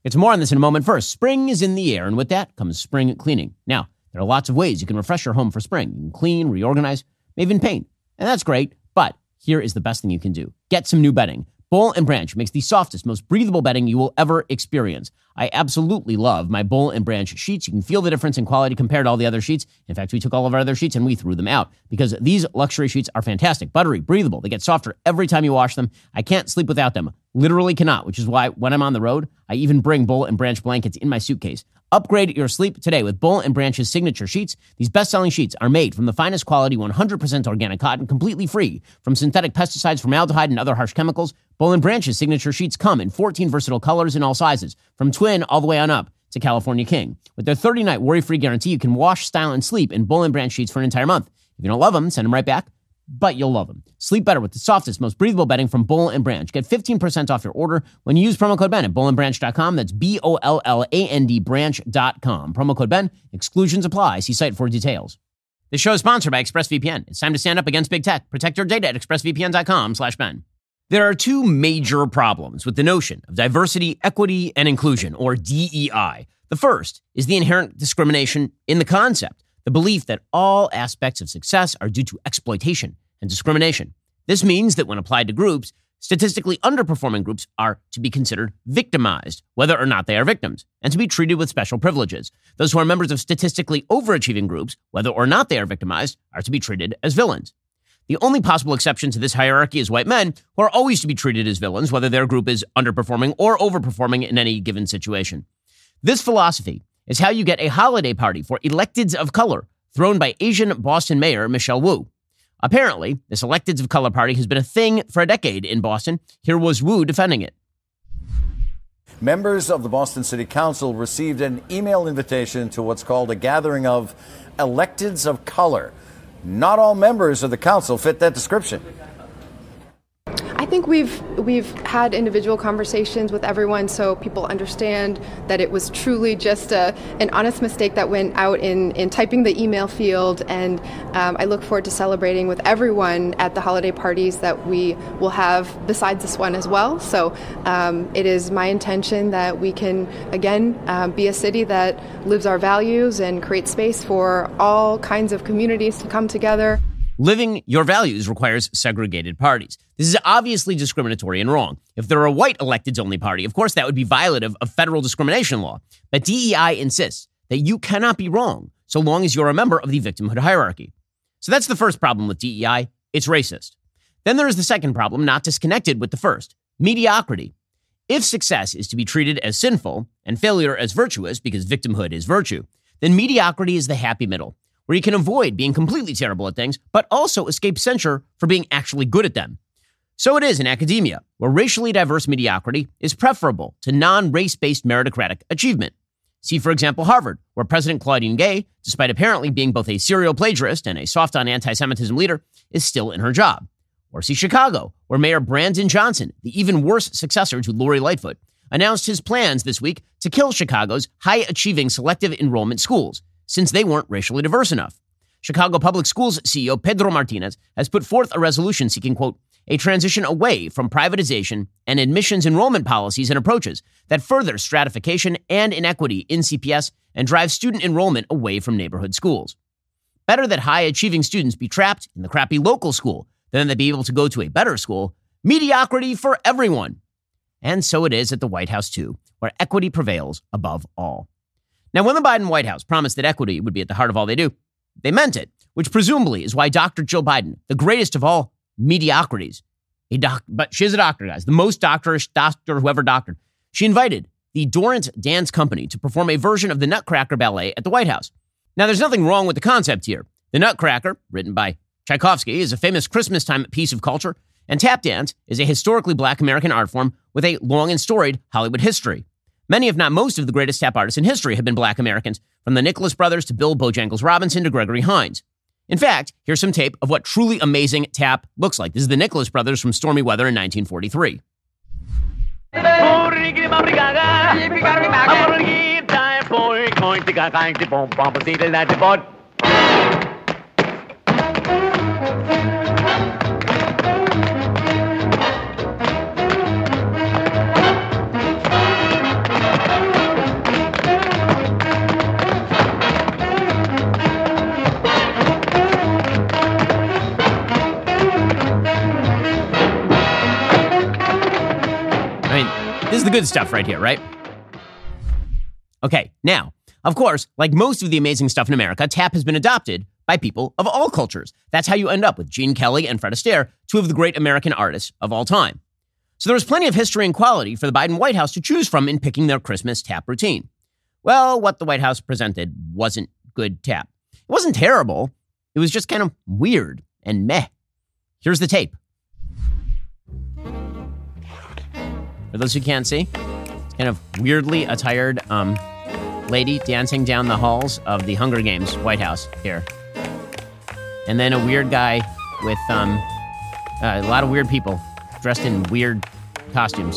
Get to more on this in a moment. First, spring is in the air, and with that comes spring cleaning. Now, there are lots of ways you can refresh your home for spring. You can clean, reorganize, maybe even paint. And that's great, but here is the best thing you can do. Get some new bedding. Boll & Branch makes the softest, most breathable bedding you will ever experience. I absolutely love my Boll & Branch sheets. You can feel the difference in quality compared to all the other sheets. In fact, we took all of our other sheets and we threw them out because these luxury sheets are fantastic, buttery, breathable. They get softer every time you wash them. I can't sleep without them. Literally cannot, which is why when I'm on the road, I even bring Boll & Branch blankets in my suitcase. Upgrade your sleep today with Boll & Branch's signature sheets. These best-selling sheets are made from the finest quality 100% organic cotton, completely free from synthetic pesticides, formaldehyde, and other harsh chemicals. Boll & Branch's signature sheets come in 14 versatile colors in all sizes, from twin all the way on up to California King. With their 30-night worry-free guarantee, you can wash, style, and sleep in Boll & Branch sheets for an entire month. If you don't love them, send them right back, but you'll love them. Sleep better with the softest, most breathable bedding from Boll & Branch. Get 15% off your order when you use promo code Ben at bollandbranch.com. That's BOLLAND branch.com. Promo code Ben. Exclusions apply. See site for details. This show is sponsored by ExpressVPN. It's time to stand up against big tech. Protect your data at expressvpn.com/Ben. There are two major problems with the notion of diversity, equity, and inclusion, or DEI. The first is the inherent discrimination in the concept, the belief that all aspects of success are due to exploitation and discrimination. This means that when applied to groups, statistically underperforming groups are to be considered victimized, whether or not they are victims, and to be treated with special privileges. Those who are members of statistically overachieving groups, whether or not they are victimized, are to be treated as villains. The only possible exception to this hierarchy is white men, who are always to be treated as villains, whether their group is underperforming or overperforming in any given situation. This philosophy is how you get a holiday party for electeds of color thrown by Asian Boston Mayor Michelle Wu. Apparently, this electeds of color party has been a thing for a decade in Boston. Here was Wu defending it. Members of the Boston City Council received an email invitation to what's called a gathering of electeds of color. Not all members of the council fit that description. I think we've had individual conversations with everyone so people understand that it was truly just an honest mistake that went out in typing the email field, and I look forward to celebrating with everyone at the holiday parties that we will have besides this one as well. So it is my intention that we can, again, be a city that lives our values and creates space for all kinds of communities to come together. Living your values requires segregated parties. This is obviously discriminatory and wrong. If there were a white electeds-only party, of course that would be violative of federal discrimination law. But DEI insists that you cannot be wrong so long as you're a member of the victimhood hierarchy. So that's the first problem with DEI. It's racist. Then there is the second problem, not disconnected with the first: mediocrity. If success is to be treated as sinful and failure as virtuous because victimhood is virtue, then mediocrity is the happy middle, where you can avoid being completely terrible at things, but also escape censure for being actually good at them. So it is in academia, where racially diverse mediocrity is preferable to non-race-based meritocratic achievement. See, for example, Harvard, where President Claudine Gay, despite apparently being both a serial plagiarist and a soft on anti-Semitism leader, is still in her job. Or see Chicago, where Mayor Brandon Johnson, the even worse successor to Lori Lightfoot, announced his plans this week to kill Chicago's high-achieving selective enrollment schools, since they weren't racially diverse enough. Chicago Public Schools CEO Pedro Martinez has put forth a resolution seeking, quote, a transition away from privatization and admissions enrollment policies and approaches that further stratification and inequity in CPS and drive student enrollment away from neighborhood schools. Better that high-achieving students be trapped in the crappy local school than they be able to go to a better school. Mediocrity for everyone. And so it is at the White House, too, where equity prevails above all. Now, when the Biden White House promised that equity would be at the heart of all they do, they meant it, which presumably is why Dr. Jill Biden, the greatest of all mediocrities, but she's a doctor, guys, the most doctorish doctor who ever doctored, she invited the Dorrance Dance Company to perform a version of the Nutcracker Ballet at the White House. Now, there's nothing wrong with the concept here. The Nutcracker, written by Tchaikovsky, is a famous Christmas-time piece of culture, and tap dance is a historically Black American art form with a long and storied Hollywood history. Many, if not most, of the greatest tap artists in history have been Black Americans, from the Nicholas Brothers to Bill Bojangles Robinson to Gregory Hines. In fact, here's some tape of what truly amazing tap looks like. This is the Nicholas Brothers from Stormy Weather in 1943. the good stuff right here, right? Okay, now, of course, like most of the amazing stuff in America, tap has been adopted by people of all cultures. That's how you end up with Gene Kelly and Fred Astaire, two of the great American artists of all time. So there was plenty of history and quality for the Biden White House to choose from in picking their Christmas tap routine. Well, what the White House presented wasn't good tap. It wasn't terrible. It was just kind of weird and meh. Here's the tape. For those who can't see, it's kind of weirdly attired lady dancing down the halls of the Hunger Games White House here. And then a weird guy with a lot of weird people dressed in weird costumes.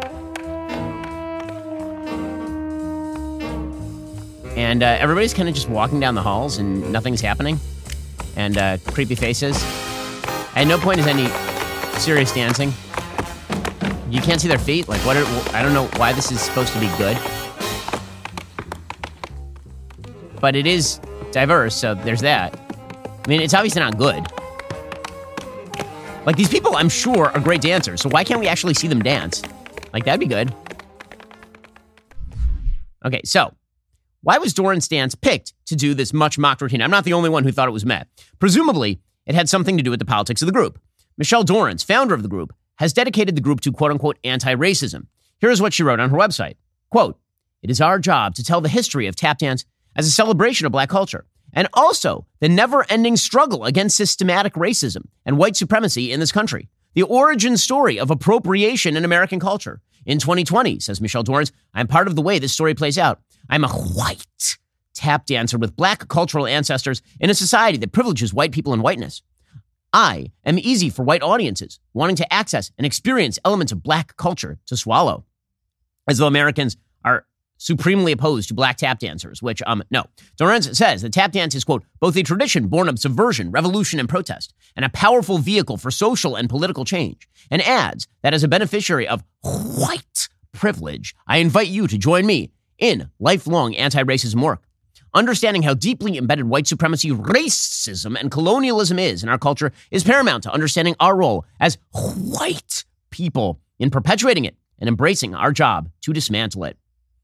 And everybody's kind of just walking down the halls and nothing's happening. And creepy faces. At no point is any serious dancing. You can't see their feet. Like, I don't know why this is supposed to be good. But it is diverse, so there's that. I mean, it's obviously not good. Like, these people, I'm sure, are great dancers, so why can't we actually see them dance? Like, that'd be good. Okay, so, why was Doran's dance picked to do this much mocked routine? I'm not the only one who thought it was meh. Presumably, it had something to do with the politics of the group. Michelle Dorrance, founder of the group, has dedicated the group to quote-unquote anti-racism. Here's what she wrote on her website. Quote, "It is our job to tell the history of tap dance as a celebration of black culture, and also the never-ending struggle against systematic racism and white supremacy in this country, the origin story of appropriation in American culture. In 2020, says Michelle Dorrance, I'm part of the way this story plays out. I'm a white tap dancer with black cultural ancestors in a society that privileges white people and whiteness. I am easy for white audiences wanting to access and experience elements of black culture to swallow." As though Americans are supremely opposed to black tap dancers, which, no. Dorrance says the tap dance is, quote, "both a tradition born of subversion, revolution, and protest, and a powerful vehicle for social and political change," and adds that as a beneficiary of white privilege, I invite you to join me in lifelong anti-racism work. Understanding how deeply embedded white supremacy, racism, and colonialism is in our culture is paramount to understanding our role as white people in perpetuating it and embracing our job to dismantle it.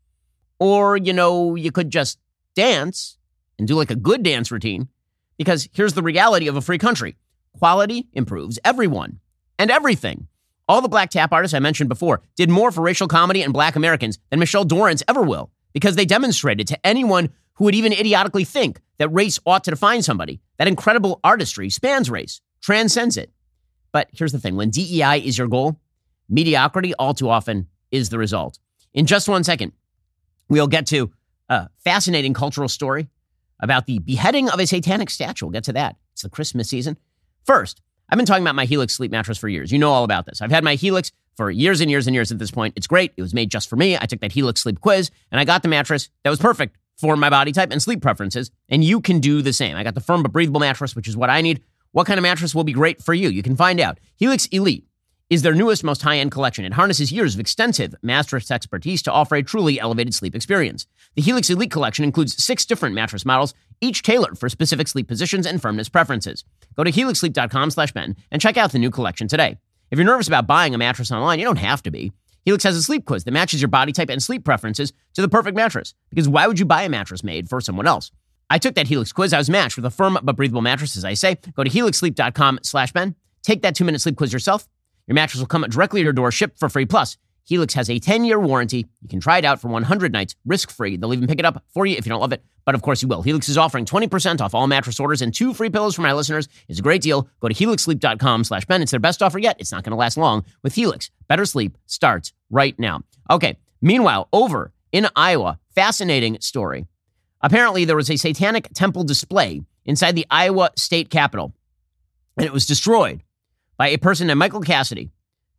Or, you could just dance and do like a good dance routine, because here's the reality of a free country. Quality improves everyone and everything. All the black tap artists I mentioned before did more for racial comedy and black Americans than Michelle Dorrance ever will, because they demonstrated to anyone who would even idiotically think that race ought to define somebody that incredible artistry spans race, transcends it. But here's the thing. When DEI is your goal, mediocrity all too often is the result. In just 1 second, we'll get to a fascinating cultural story about the beheading of a satanic statue. We'll get to that. It's the Christmas season. First, I've been talking about my Helix sleep mattress for years. You know all about this. I've had my Helix for years and years and years at this point. It's great. It was made just for me. I took that Helix sleep quiz, and I got the mattress that was perfect for my body type and sleep preferences, and you can do the same. I got the firm but breathable mattress, which is what I need. What kind of mattress will be great for you? You can find out. Helix Elite is their newest, most high-end collection. It harnesses years of extensive mattress expertise to offer a truly elevated sleep experience. The Helix Elite collection includes 6 different mattress models, each tailored for specific sleep positions and firmness preferences. Go to helixsleep.com/Ben and check out the new collection today. If you're nervous about buying a mattress online, you don't have to be. Helix has a sleep quiz that matches your body type and sleep preferences to the perfect mattress. Because why would you buy a mattress made for someone else? I took that Helix quiz. I was matched with a firm but breathable mattress, as I say. Go to helixsleep.com/Ben. Take that 2-minute sleep quiz yourself. Your mattress will come directly to your door, shipped for free. Plus, Helix has a 10-year warranty. You can try it out for 100 nights, risk-free. They'll even pick it up for you if you don't love it. But of course you will. Helix is offering 20% off all mattress orders and 2 free pillows for my listeners. It's a great deal. Go to helixsleep.com/Ben. It's their best offer yet. It's not going to last long. With Helix, better sleep starts right now. Okay. Meanwhile, over in Iowa, fascinating story. Apparently, there was a satanic temple display inside the Iowa state capitol, and it was destroyed by a person named Michael Cassidy,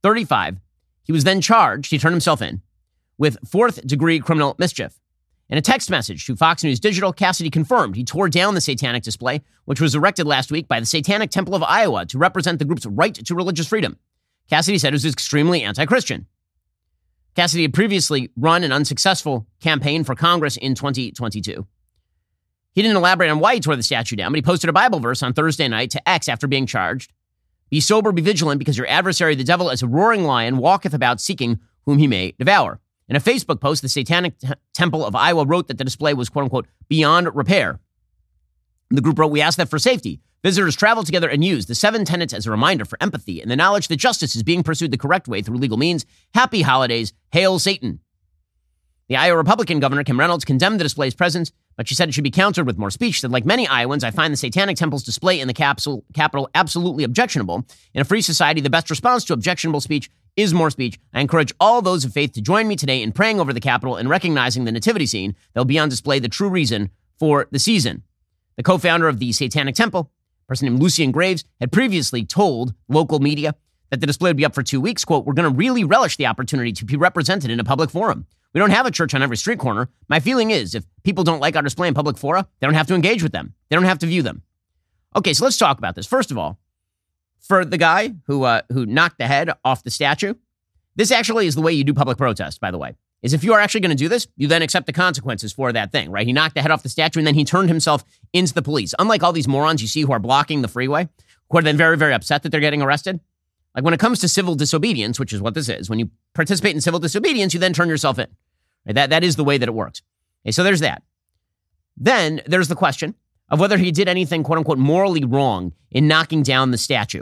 35. He was then charged, he turned himself in, with 4th-degree criminal mischief. In a text message to Fox News Digital, Cassidy confirmed he tore down the satanic display, which was erected last week by the Satanic Temple of Iowa to represent the group's right to religious freedom. Cassidy said it was extremely anti-Christian. Cassidy had previously run an unsuccessful campaign for Congress in 2022. He didn't elaborate on why he tore the statue down, but he posted a Bible verse on Thursday night to X after being charged. Be sober, be vigilant, because your adversary, the devil, as a roaring lion, walketh about seeking whom he may devour. In a Facebook post, the Satanic Temple of Iowa wrote that the display was, quote unquote, beyond repair. The group wrote, "We ask that for safety, visitors travel together and use the 7 tenets as a reminder for empathy and the knowledge that justice is being pursued the correct way through legal means. Happy holidays. Hail Satan." The Iowa Republican governor, Kim Reynolds, condemned the display's presence, but she said it should be countered with more speech. She said, "Like many Iowans, I find the Satanic Temple's display in the Capitol absolutely objectionable. In a free society, the best response to objectionable speech is more speech. I encourage all those of faith to join me today in praying over the Capitol and recognizing the nativity scene that will be on display, the true reason for the season." The co-founder of the Satanic Temple, a person named Lucian Graves, had previously told local media that the display would be up for 2 weeks. Quote, "We're going to really relish the opportunity to be represented in a public forum. We don't have a church on every street corner. My feeling is if people don't like our display in public fora, they don't have to engage with them. They don't have to view them." Okay, so let's talk about this. First of all, for the guy who knocked the head off the statue, this actually is the way you do public protest, by the way, is if you are actually going to do this, you then accept the consequences for that thing, right? He knocked the head off the statue and then he turned himself into the police. Unlike all these morons you see who are blocking the freeway, who are then very, very upset that they're getting arrested. Like when it comes to civil disobedience, which is what this is, when you participate in civil disobedience, you then turn yourself in. Right? That is the way that it works. Okay, so there's that. Then there's the question of whether he did anything, quote unquote, morally wrong in knocking down the statue.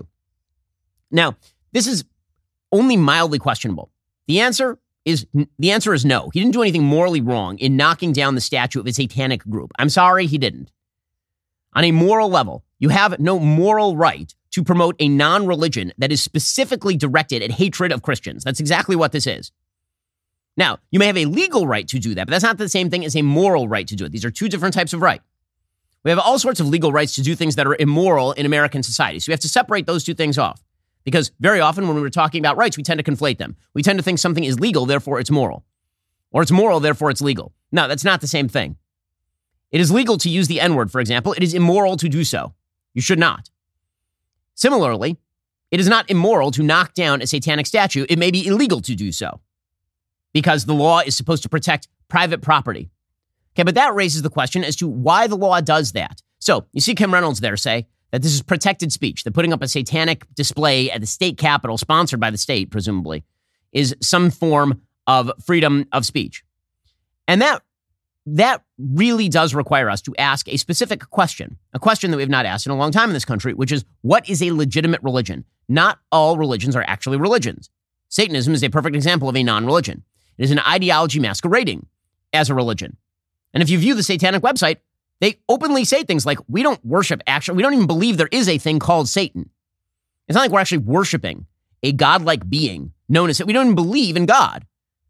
Now, this is only mildly questionable. The answer is no. He didn't do anything morally wrong in knocking down the statue of a satanic group. I'm sorry, he didn't. On a moral level, you have no moral right to promote a non-religion that is specifically directed at hatred of Christians. That's exactly what this is. Now, you may have a legal right to do that, but that's not the same thing as a moral right to do it. These are two different types of right. We have all sorts of legal rights to do things that are immoral in American society. So we have to separate those two things off. Because very often when we're talking about rights, we tend to conflate them. We tend to think something is legal, therefore it's moral. Or it's moral, therefore it's legal. No, that's not the same thing. It is legal to use the N-word, for example. It is immoral to do so. You should not. Similarly, it is not immoral to knock down a satanic statue. It may be illegal to do so because the law is supposed to protect private property. Okay, but that raises the question as to why the law does that. So you see Kim Reynolds there say that this is protected speech, that putting up a satanic display at the state capitol, sponsored by the state, presumably, is some form of freedom of speech. And that really does require us to ask a specific question, a question that we have not asked in a long time in this country, which is, what is a legitimate religion? Not all religions are actually religions. Satanism is a perfect example of a non-religion. It is an ideology masquerading as a religion. And if you view the Satanic website, they openly say things like, we don't worship we don't even believe there is a thing called Satan. It's not like we're actually worshiping a godlike being known as, we don't even believe in God.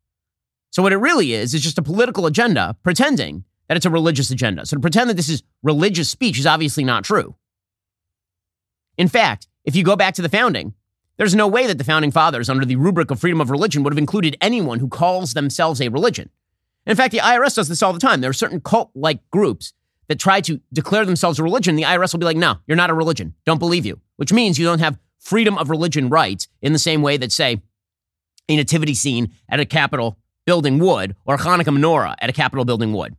So what it really is just a political agenda pretending that it's a religious agenda. So to pretend that this is religious speech is obviously not true. In fact, if you go back to the founding, there's no way that the founding fathers, under the rubric of freedom of religion, would have included anyone who calls themselves a religion. In fact, the IRS does this all the time. There are certain cult-like groups that try to declare themselves a religion. The IRS will be like, no, you're not a religion. Don't believe you, which means you don't have freedom of religion rights in the same way that, say, a nativity scene at a Capitol building would, or Hanukkah menorah at a Capitol building would.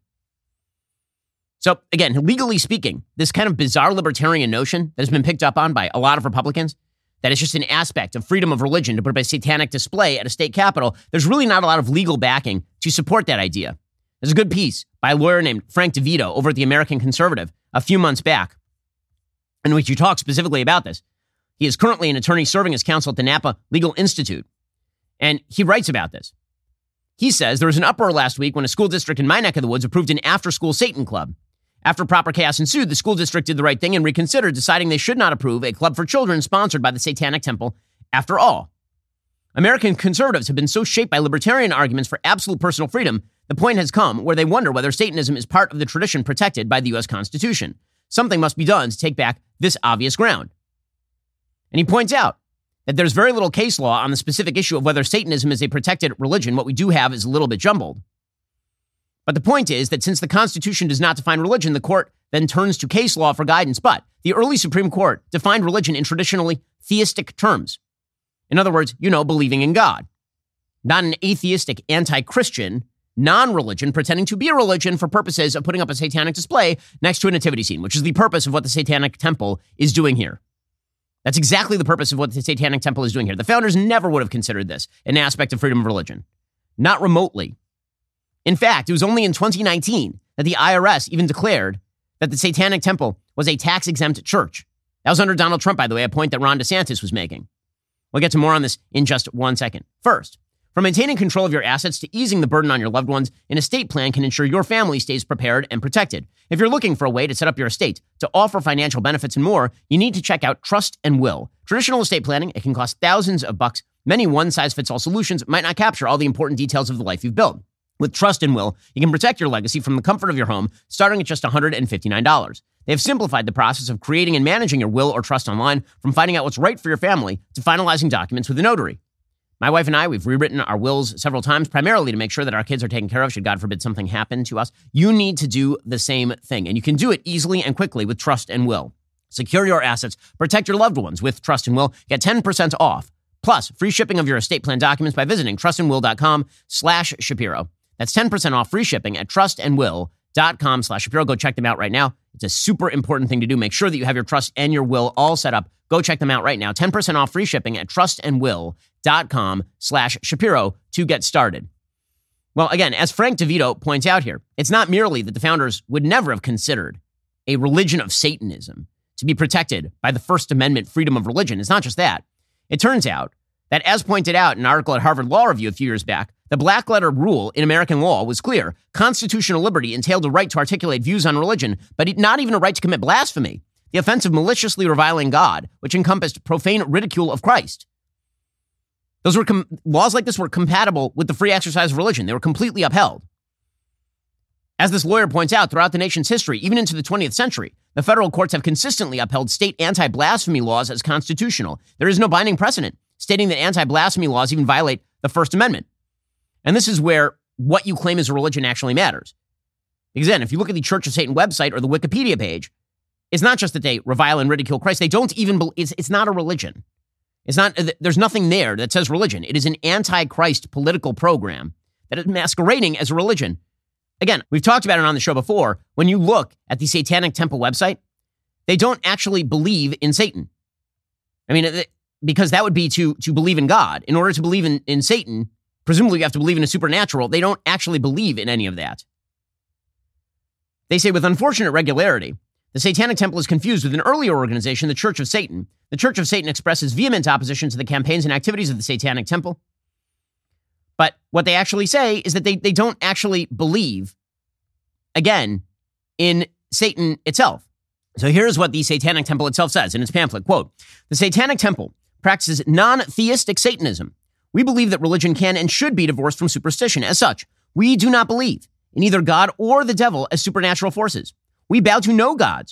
So again, legally speaking, this kind of bizarre libertarian notion that has been picked up on by a lot of Republicans, that it's just an aspect of freedom of religion to put up a satanic display at a state capitol, there's really not a lot of legal backing to support that idea. There's a good piece by a lawyer named Frank DeVito over at the American Conservative a few months back, in which he talks specifically about this. He is currently an attorney serving as counsel at the Napa Legal Institute, and he writes about this. He says there was an uproar last week when a school district in my neck of the woods approved an after-school Satan club. After proper chaos ensued, the school district did the right thing and reconsidered, deciding they should not approve a club for children sponsored by the Satanic Temple after all. American conservatives have been so shaped by libertarian arguments for absolute personal freedom, the point has come where they wonder whether Satanism is part of the tradition protected by the U.S. Constitution. Something must be done to take back this obvious ground. And he points out that there's very little case law on the specific issue of whether Satanism is a protected religion. What we do have is a little bit jumbled. But the point is that since the Constitution does not define religion, the court then turns to case law for guidance. But the early Supreme Court defined religion in traditionally theistic terms. In other words, believing in God. Not an atheistic, anti-Christian, non-religion pretending to be a religion for purposes of putting up a satanic display next to a nativity scene, which is the purpose of what the Satanic Temple is doing here. That's exactly the purpose of what the Satanic Temple is doing here. The founders never would have considered this an aspect of freedom of religion. Not remotely. In fact, it was only in 2019 that the IRS even declared that the Satanic Temple was a tax-exempt church. That was under Donald Trump, by the way, a point that Ron DeSantis was making. We'll get to more on this in just 1 second. First, from maintaining control of your assets to easing the burden on your loved ones, an estate plan can ensure your family stays prepared and protected. If you're looking for a way to set up your estate, to offer financial benefits and more, you need to check out Trust and Will. Traditional estate planning, it can cost thousands of bucks. Many one-size-fits-all solutions might not capture all the important details of the life you've built. With Trust and Will, you can protect your legacy from the comfort of your home, starting at just $159. They have simplified the process of creating and managing your will or trust online, from finding out what's right for your family to finalizing documents with a notary. My wife and I, we've rewritten our wills several times, primarily to make sure that our kids are taken care of should, God forbid, something happen to us. You need to do the same thing, and you can do it easily and quickly with Trust and Will. Secure your assets, protect your loved ones with Trust and Will. Get 10% off, plus free shipping of your estate plan documents by visiting trustandwill.com/Shapiro. That's 10% off free shipping at trustandwill.com/Shapiro. Go check them out right now. It's a super important thing to do. Make sure that you have your trust and your will all set up. Go check them out right now. 10% off free shipping at trustandwill.com/Shapiro to get started. Well, again, as Frank DeVito points out here, it's not merely that the founders would never have considered a religion of Satanism to be protected by the First Amendment freedom of religion. It's not just that. It turns out that, as pointed out in an article at Harvard Law Review a few years back, the black letter rule in American law was clear. Constitutional liberty entailed a right to articulate views on religion, but not even a right to commit blasphemy, the offense of maliciously reviling God, which encompassed profane ridicule of Christ. Those were laws like this were compatible with the free exercise of religion. They were completely upheld. As this lawyer points out, throughout the nation's history, even into the 20th century, the federal courts have consistently upheld state anti-blasphemy laws as constitutional. There is no binding precedent stating that anti-blasphemy laws even violate the First Amendment. And this is where what you claim is a religion actually matters. Because then, if you look at the Church of Satan website or the Wikipedia page, it's not just that they revile and ridicule Christ. They don't even, it's not a religion. It's not, there's nothing there that says religion. It is an anti-Christ political program that is masquerading as a religion. Again, we've talked about it on the show before. When you look at the Satanic Temple website, they don't actually believe in Satan. I mean, because that would be to believe in God. In order to believe in Satan, presumably you have to believe in a supernatural. They don't actually believe in any of that. They say with unfortunate regularity, the Satanic Temple is confused with an earlier organization, the Church of Satan. The Church of Satan expresses vehement opposition to the campaigns and activities of the Satanic Temple. But what they actually say is that they don't actually believe, again, in Satan itself. So here's what the Satanic Temple itself says in its pamphlet, quote, "The Satanic Temple practices non-theistic Satanism. We believe that religion can and should be divorced from superstition. As such, we do not believe in either God or the devil as supernatural forces. We bow to no gods,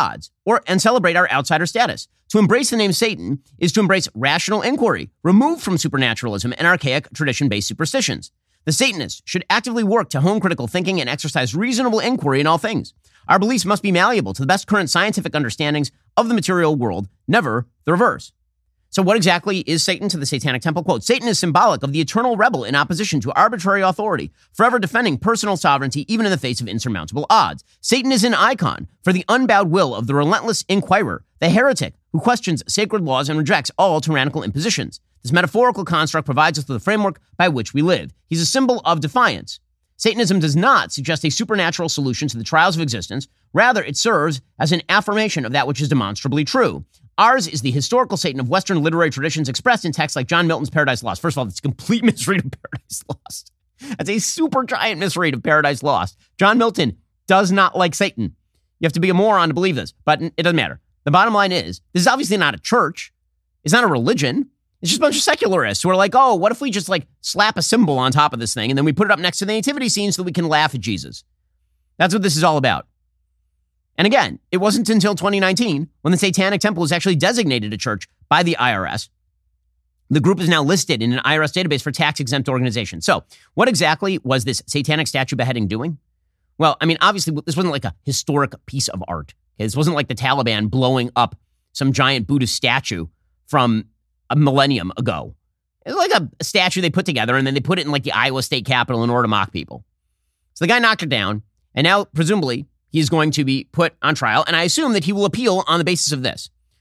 and celebrate our outsider status. To embrace the name Satan is to embrace rational inquiry, removed from supernaturalism and archaic tradition-based superstitions. The Satanists should actively work to hone critical thinking and exercise reasonable inquiry in all things. Our beliefs must be malleable to the best current scientific understandings of the material world, never the reverse." So what exactly is Satan to the Satanic Temple? Quote, "Satan is symbolic of the eternal rebel in opposition to arbitrary authority, forever defending personal sovereignty even in the face of insurmountable odds. Satan is an icon for the unbowed will of the relentless inquirer, the heretic who questions sacred laws and rejects all tyrannical impositions. This metaphorical construct provides us with a framework by which we live. He's a symbol of defiance. Satanism does not suggest a supernatural solution to the trials of existence. Rather, it serves as an affirmation of that which is demonstrably true. Ours is the historical Satan of Western literary traditions expressed in texts like John Milton's Paradise Lost." First of all, it's a complete misread of Paradise Lost. That's a super giant misread of Paradise Lost. John Milton does not like Satan. You have to be a moron to believe this, but it doesn't matter. The bottom line is, this is obviously not a church. It's not a religion. It's just a bunch of secularists who are like, oh, what if we just slap a symbol on top of this thing and then we put it up next to the nativity scene so that we can laugh at Jesus? That's what this is all about. And again, it wasn't until 2019 when the Satanic Temple was actually designated a church by the IRS. The group is now listed in an IRS database for tax-exempt organizations. So what exactly was this satanic statue beheading doing? Well, I mean, obviously, this wasn't like a historic piece of art. Okay? This wasn't like the Taliban blowing up some giant Buddhist statue from a millennium ago. It was like a statue they put together, and then they put it in the Iowa State Capitol in order to mock people. So the guy knocked it down, and now, presumably, he's going to be put on trial, and I assume that he will appeal on the basis of this.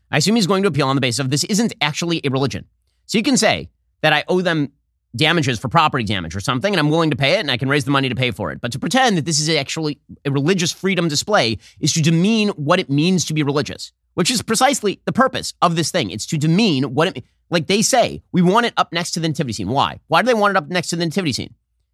I assume he's going to appeal on the basis of this isn't actually a religion. So you can say that I owe them damages for property damage or something, and I'm willing to pay it, and I can raise the money to pay for it. But to pretend that this is actually a religious freedom display is to demean what it means to be religious, which is precisely the purpose of this thing. It's to demean what it means. Like they say, we want it up next to the nativity scene. Why? Why do they want it up next to the nativity scene?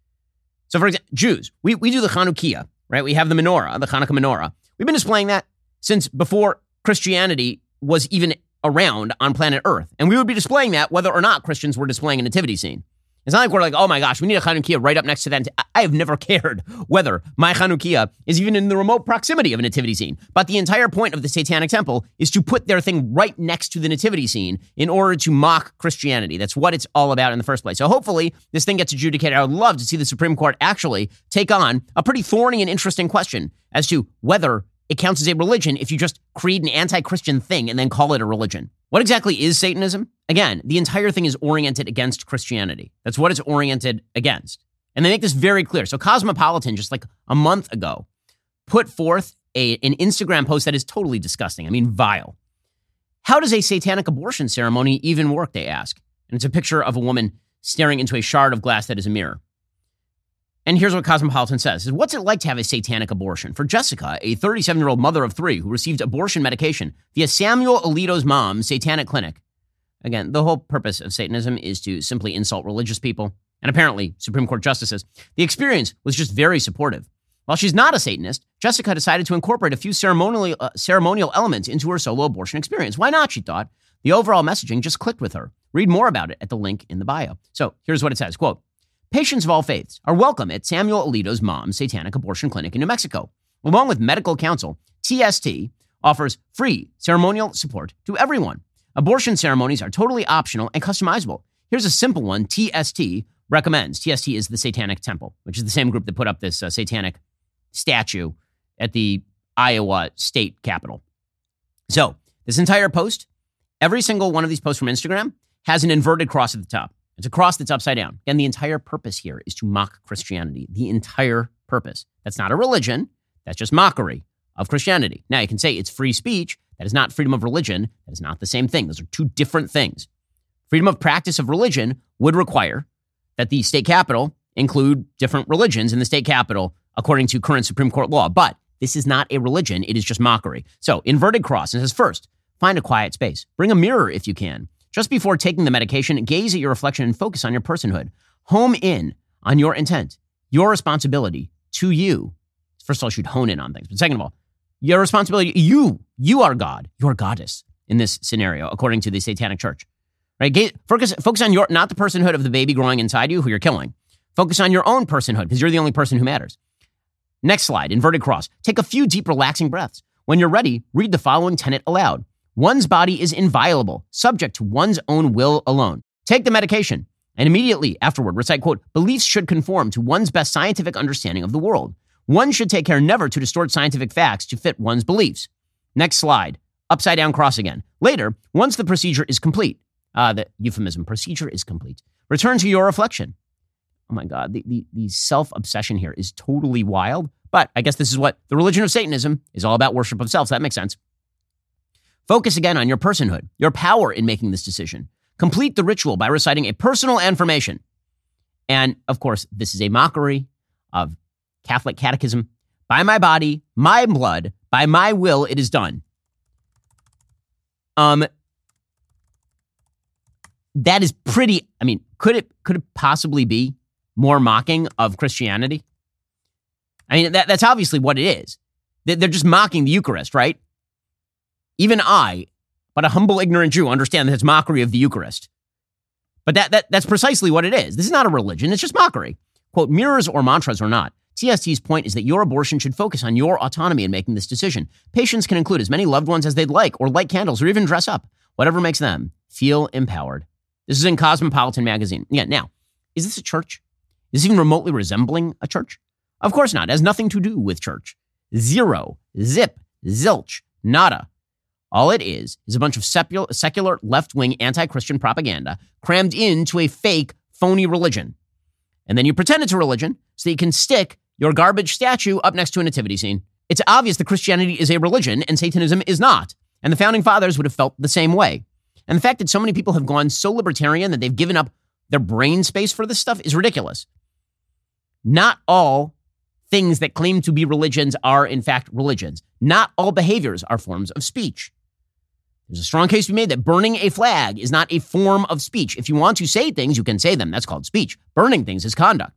So for example, Jews, we do the Chanukiah, right? We have the menorah, the Hanukkah menorah. We've been displaying that since before Christianity was even around on planet Earth. And we would be displaying that whether or not Christians were displaying a nativity scene. It's not like we're like, oh my gosh, we need a Chanukiah right up next to that. I have never cared whether my Chanukiah is even in the remote proximity of a nativity scene. But the entire point of the Satanic Temple is to put their thing right next to the nativity scene in order to mock Christianity. That's what it's all about in the first place. So hopefully this thing gets adjudicated. I would love to see the Supreme Court actually take on a pretty thorny and interesting question as to whether it counts as a religion if you just create an anti-Christian thing and then call it a religion. What exactly is Satanism? Again, the entire thing is oriented against Christianity. That's what it's oriented against. And they make this very clear. So Cosmopolitan, just like a month ago, put forth an Instagram post that is totally disgusting. I mean, vile. How does a satanic abortion ceremony even work, they ask. And it's a picture of a woman staring into a shard of glass that is a mirror. And here's what Cosmopolitan says. What's it like to have a satanic abortion? For Jessica, a 37-year-old mother of 3 who received abortion medication via Samuel Alito's mom's satanic clinic. Again, the whole purpose of Satanism is to simply insult religious people, and apparently Supreme Court justices. The experience was just very supportive. While she's not a Satanist, Jessica decided to incorporate a few ceremonial elements into her solo abortion experience. Why not, she thought. The overall messaging just clicked with her. Read more about it at the link in the bio. So here's what it says, quote, patients of all faiths are welcome at Samuel Alito's mom's satanic abortion clinic in New Mexico. Along with medical counsel, TST offers free ceremonial support to everyone. Abortion ceremonies are totally optional and customizable. Here's a simple one TST recommends. TST is the Satanic Temple, which is the same group that put up this satanic statue at the Iowa state capitol. So this entire post, every single one of these posts from Instagram has an inverted cross at the top. It's a cross that's upside down. And the entire purpose here is to mock Christianity. The entire purpose. That's not a religion. That's just mockery of Christianity. Now, you can say it's free speech. That is not freedom of religion. That is not the same thing. Those are two different things. Freedom of practice of religion would require that the state capitol include different religions in the state capitol according to current Supreme Court law. But this is not a religion. It is just mockery. So, inverted cross. And it says, first, find a quiet space. Bring a mirror if you can. Just before taking the medication, gaze at your reflection and focus on your personhood. Home in on your intent, your responsibility to you. First of all, you should hone in on things. But second of all, your responsibility, you are God, you're goddess in this scenario, according to the Satanic Church. Right? Focus on your, not the personhood of the baby growing inside you who you're killing. Focus on your own personhood because you're the only person who matters. Next slide, inverted cross. Take a few deep, relaxing breaths. When you're ready, read the following tenet aloud. One's body is inviolable, subject to one's own will alone. Take the medication, and immediately afterward recite, quote, beliefs should conform to one's best scientific understanding of the world. One should take care never to distort scientific facts to fit one's beliefs. Next slide, upside down cross again. Later, once the procedure is complete, the euphemism, procedure is complete, return to your reflection. Oh my God, the self-obsession here is totally wild, but I guess this is what the religion of Satanism is all about, worship of self, so that makes sense. Focus again on your personhood, your power in making this decision. Complete the ritual by reciting a personal affirmation. And, of course, this is a mockery of Catholic catechism. By my body, my blood, by my will, it is done. That is pretty, I mean, could it possibly be more mocking of Christianity? I mean, that's obviously what it is. They're just mocking the Eucharist, right? Even I, but a humble, ignorant Jew, understand that it's mockery of the Eucharist. But that's precisely what it is. This is not a religion. It's just mockery. Quote, mirrors or mantras or not. TST's point is that your abortion should focus on your autonomy in making this decision. Patients can include as many loved ones as they'd like, or light candles, or even dress up. Whatever makes them feel empowered. This is in Cosmopolitan magazine. Yeah, now, is this a church? Is this even remotely resembling a church? Of course not. It has nothing to do with church. Zero. Zip. Zilch. Nada. All it is a bunch of secular left-wing anti-Christian propaganda crammed into a fake, phony religion. And then you pretend it's a religion so that you can stick your garbage statue up next to a nativity scene. It's obvious that Christianity is a religion and Satanism is not. And the founding fathers would have felt the same way. And the fact that so many people have gone so libertarian that they've given up their brain space for this stuff is ridiculous. Not all things that claim to be religions are, in fact, religions. Not all behaviors are forms of speech. There's a strong case to be made that burning a flag is not a form of speech. If you want to say things, you can say them. That's called speech. Burning things is conduct.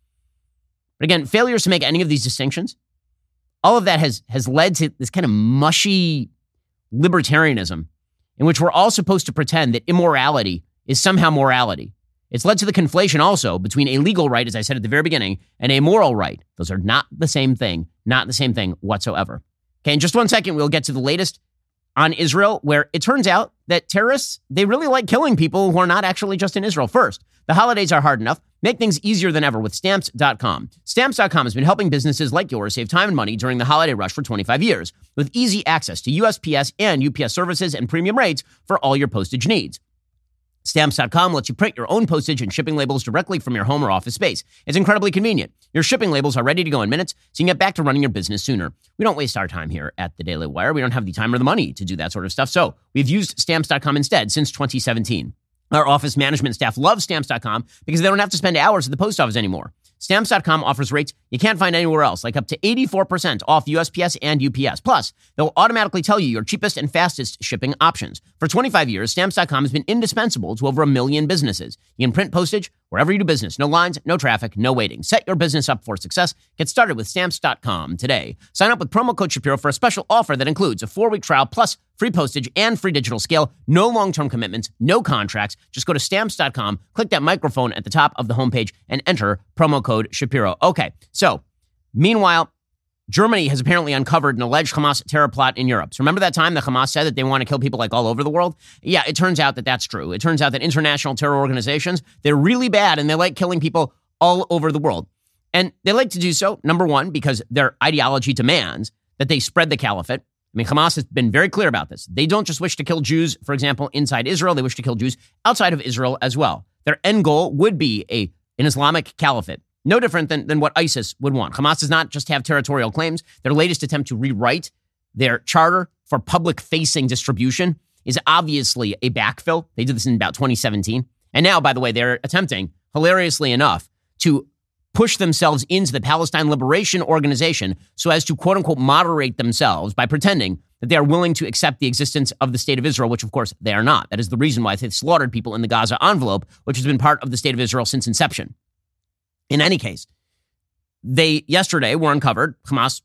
But again, failures to make any of these distinctions, all of that has led to this kind of mushy libertarianism in which we're all supposed to pretend that immorality is somehow morality. It's led to the conflation also between a legal right, as I said at the very beginning, and a moral right. Those are not the same thing whatsoever. Okay, in just 1 second, we'll get to the latest on Israel, where it turns out that terrorists, they really like killing people who are not actually just in Israel. First, the holidays are hard enough. Make things easier than ever with Stamps.com. Stamps.com has been helping businesses like yours save time and money during the holiday rush for 25 years, with easy access to USPS and UPS services and premium rates for all your postage needs. Stamps.com lets you print your own postage and shipping labels directly from your home or office space. It's incredibly convenient. Your shipping labels are ready to go in minutes, so you can get back to running your business sooner. We don't waste our time here at the Daily Wire. We don't have the time or the money to do that sort of stuff, so we've used Stamps.com instead since 2017. Our office management staff loves Stamps.com because they don't have to spend hours at the post office anymore. Stamps.com offers rates you can't find anywhere else, like up to 84% off USPS and UPS. Plus, they'll automatically tell you your cheapest and fastest shipping options. For 25 years, Stamps.com has been indispensable to over 1 million businesses. You can print postage wherever you do business. No lines, no traffic, no waiting. Set your business up for success. Get started with Stamps.com today. Sign up with promo code Shapiro for a special offer that includes a 4-week trial plus free postage and free digital scale. No long-term commitments, no contracts. Just go to Stamps.com, click that microphone at the top of the homepage, and enter promo code Shapiro. Okay, so meanwhile, Germany has apparently uncovered an alleged Hamas terror plot in Europe. So remember that time that Hamas said that they want to kill people like all over the world? Yeah, it turns out that that's true. It turns out that international terror organizations, they're really bad and they like killing people all over the world. And they like to do so, number one, because their ideology demands that they spread the caliphate. I mean, Hamas has been very clear about this. They don't just wish to kill Jews, for example, inside Israel. They wish to kill Jews outside of Israel as well. Their end goal would be an Islamic caliphate. No different than what ISIS would want. Hamas does not just have territorial claims. Their latest attempt to rewrite their charter for public-facing distribution is obviously a backfill. They did this in about 2017. And now, by the way, they're attempting, hilariously enough, to push themselves into the Palestine Liberation Organization so as to, quote-unquote, moderate themselves by pretending that they are willing to accept the existence of the State of Israel, which, of course, they are not. That is the reason why they've slaughtered people in the Gaza envelope, which has been part of the State of Israel since inception. In any case, they yesterday were uncovered. Hamas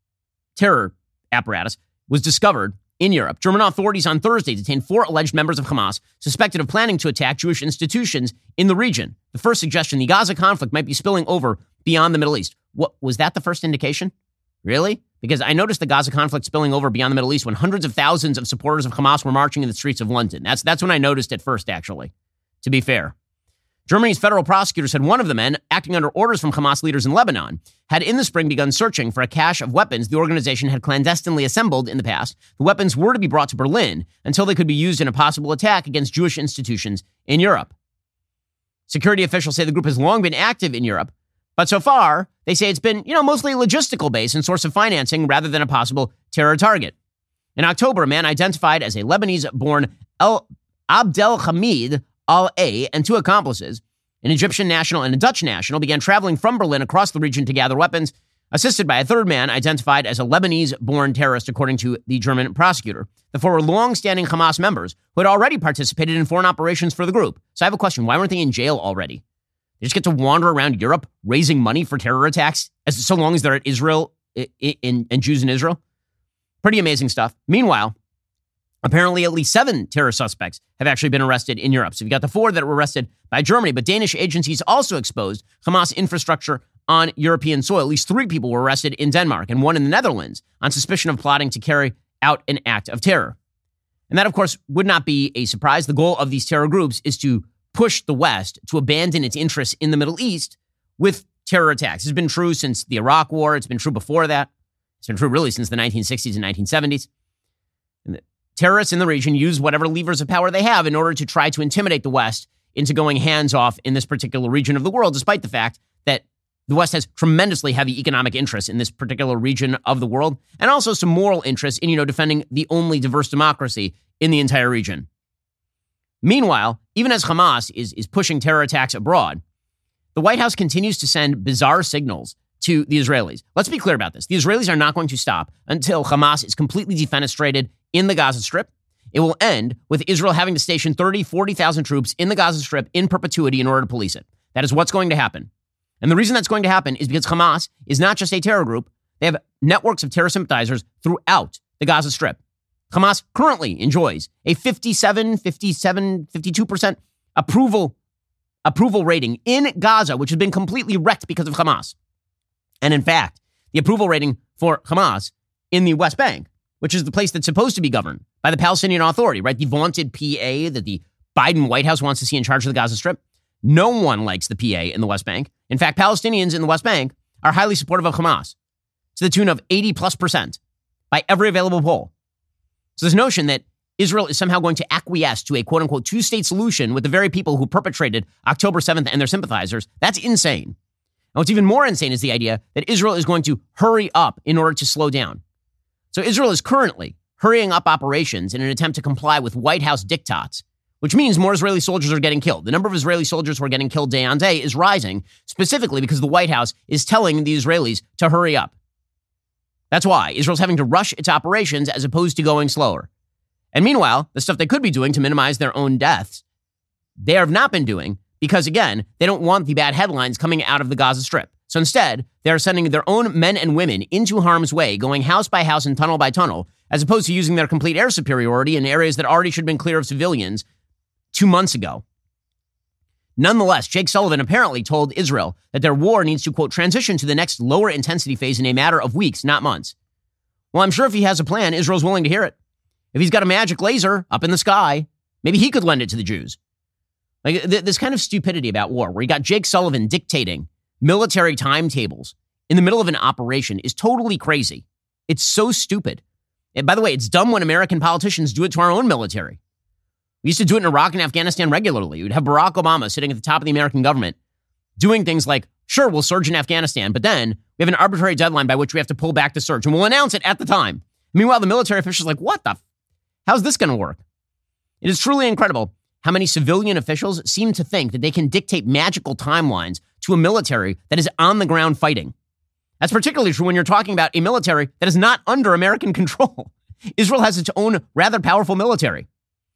terror apparatus was discovered in Europe. German authorities on Thursday detained 4 alleged members of Hamas suspected of planning to attack Jewish institutions in the region. The first suggestion, the Gaza conflict might be spilling over beyond the Middle East. What was that the first indication? Really? Because I noticed the Gaza conflict spilling over beyond the Middle East when hundreds of thousands of supporters of Hamas were marching in the streets of London. That's when I noticed it first, actually, to be fair. Germany's federal prosecutor said one of the men, acting under orders from Hamas leaders in Lebanon, had in the spring begun searching for a cache of weapons the organization had clandestinely assembled in the past. The weapons were to be brought to Berlin until they could be used in a possible attack against Jewish institutions in Europe. Security officials say the group has long been active in Europe, but so far, they say it's been, mostly a logistical base and source of financing rather than a possible terror target. In October, a man identified as a Lebanese-born Abdelhamid Al-A and 2 accomplices, an Egyptian national and a Dutch national, began traveling from Berlin across the region to gather weapons, assisted by a third man identified as a Lebanese-born terrorist, according to the German prosecutor. The 4 were long-standing Hamas members who had already participated in foreign operations for the group. So I have a question. Why weren't they in jail already? They just get to wander around Europe raising money for terror attacks so long as they're at Israel and Jews in Israel? Pretty amazing stuff. Meanwhile, apparently, at least 7 terror suspects have actually been arrested in Europe. So you've got the 4 that were arrested by Germany, but Danish agencies also exposed Hamas infrastructure on European soil. At least 3 people were arrested in Denmark and 1 in the Netherlands on suspicion of plotting to carry out an act of terror. And that, of course, would not be a surprise. The goal of these terror groups is to push the West to abandon its interests in the Middle East with terror attacks. It's been true since the Iraq War. It's been true before that. It's been true really since the 1960s and 1970s. And terrorists in the region use whatever levers of power they have in order to try to intimidate the West into going hands-off in this particular region of the world, despite the fact that The West has tremendously heavy economic interests in this particular region of the world, and also some moral interests in, defending the only diverse democracy in the entire region. Meanwhile, even as Hamas is pushing terror attacks abroad, the White House continues to send bizarre signals to the Israelis. Let's be clear about this. The Israelis are not going to stop until Hamas is completely defenestrated in the Gaza Strip. It will end with Israel having to station 30,000, 40,000 troops in the Gaza Strip in perpetuity in order to police it. That is what's going to happen. And the reason that's going to happen is because Hamas is not just a terror group. They have networks of terror sympathizers throughout the Gaza Strip. Hamas currently enjoys a 52% approval rating in Gaza, which has been completely wrecked because of Hamas. And in fact, the approval rating for Hamas in the West Bank, which is the place that's supposed to be governed by the Palestinian Authority, right? The vaunted PA that the Biden White House wants to see in charge of the Gaza Strip. No one likes the PA in the West Bank. In fact, Palestinians in the West Bank are highly supportive of Hamas to the tune of 80+% by every available poll. So this notion that Israel is somehow going to acquiesce to a quote-unquote two-state solution with the very people who perpetrated October 7th and their sympathizers, that's insane. And what's even more insane is the idea that Israel is going to hurry up in order to slow down. So Israel is currently hurrying up operations in an attempt to comply with White House diktats, which means more Israeli soldiers are getting killed. The number of Israeli soldiers who are getting killed day on day is rising, specifically because the White House is telling the Israelis to hurry up. That's why Israel's having to rush its operations as opposed to going slower. And meanwhile, the stuff they could be doing to minimize their own deaths, they have not been doing because, again, they don't want the bad headlines coming out of the Gaza Strip. So instead, they are sending their own men and women into harm's way, going house by house and tunnel by tunnel, as opposed to using their complete air superiority in areas that already should have been clear of civilians 2 months ago. Nonetheless, Jake Sullivan apparently told Israel that their war needs to, quote, transition to the next lower intensity phase in a matter of weeks, not months. Well, I'm sure if he has a plan, Israel's willing to hear it. If he's got a magic laser up in the sky, maybe he could lend it to the Jews. Like this kind of stupidity about war, where you got Jake Sullivan dictating military timetables in the middle of an operation, is totally crazy. It's so stupid. And by the way, it's dumb when American politicians do it to our own military. We used to do it in Iraq and Afghanistan regularly. You'd have Barack Obama sitting at the top of the American government doing things like, sure, we'll surge in Afghanistan, but then we have an arbitrary deadline by which we have to pull back the surge, and we'll announce it at the time. Meanwhile, the military officials are like, how's this going to work? It is truly incredible how many civilian officials seem to think that they can dictate magical timelines to a military that is on the ground fighting. That's particularly true when you're talking about a military that is not under American control. Israel has its own rather powerful military.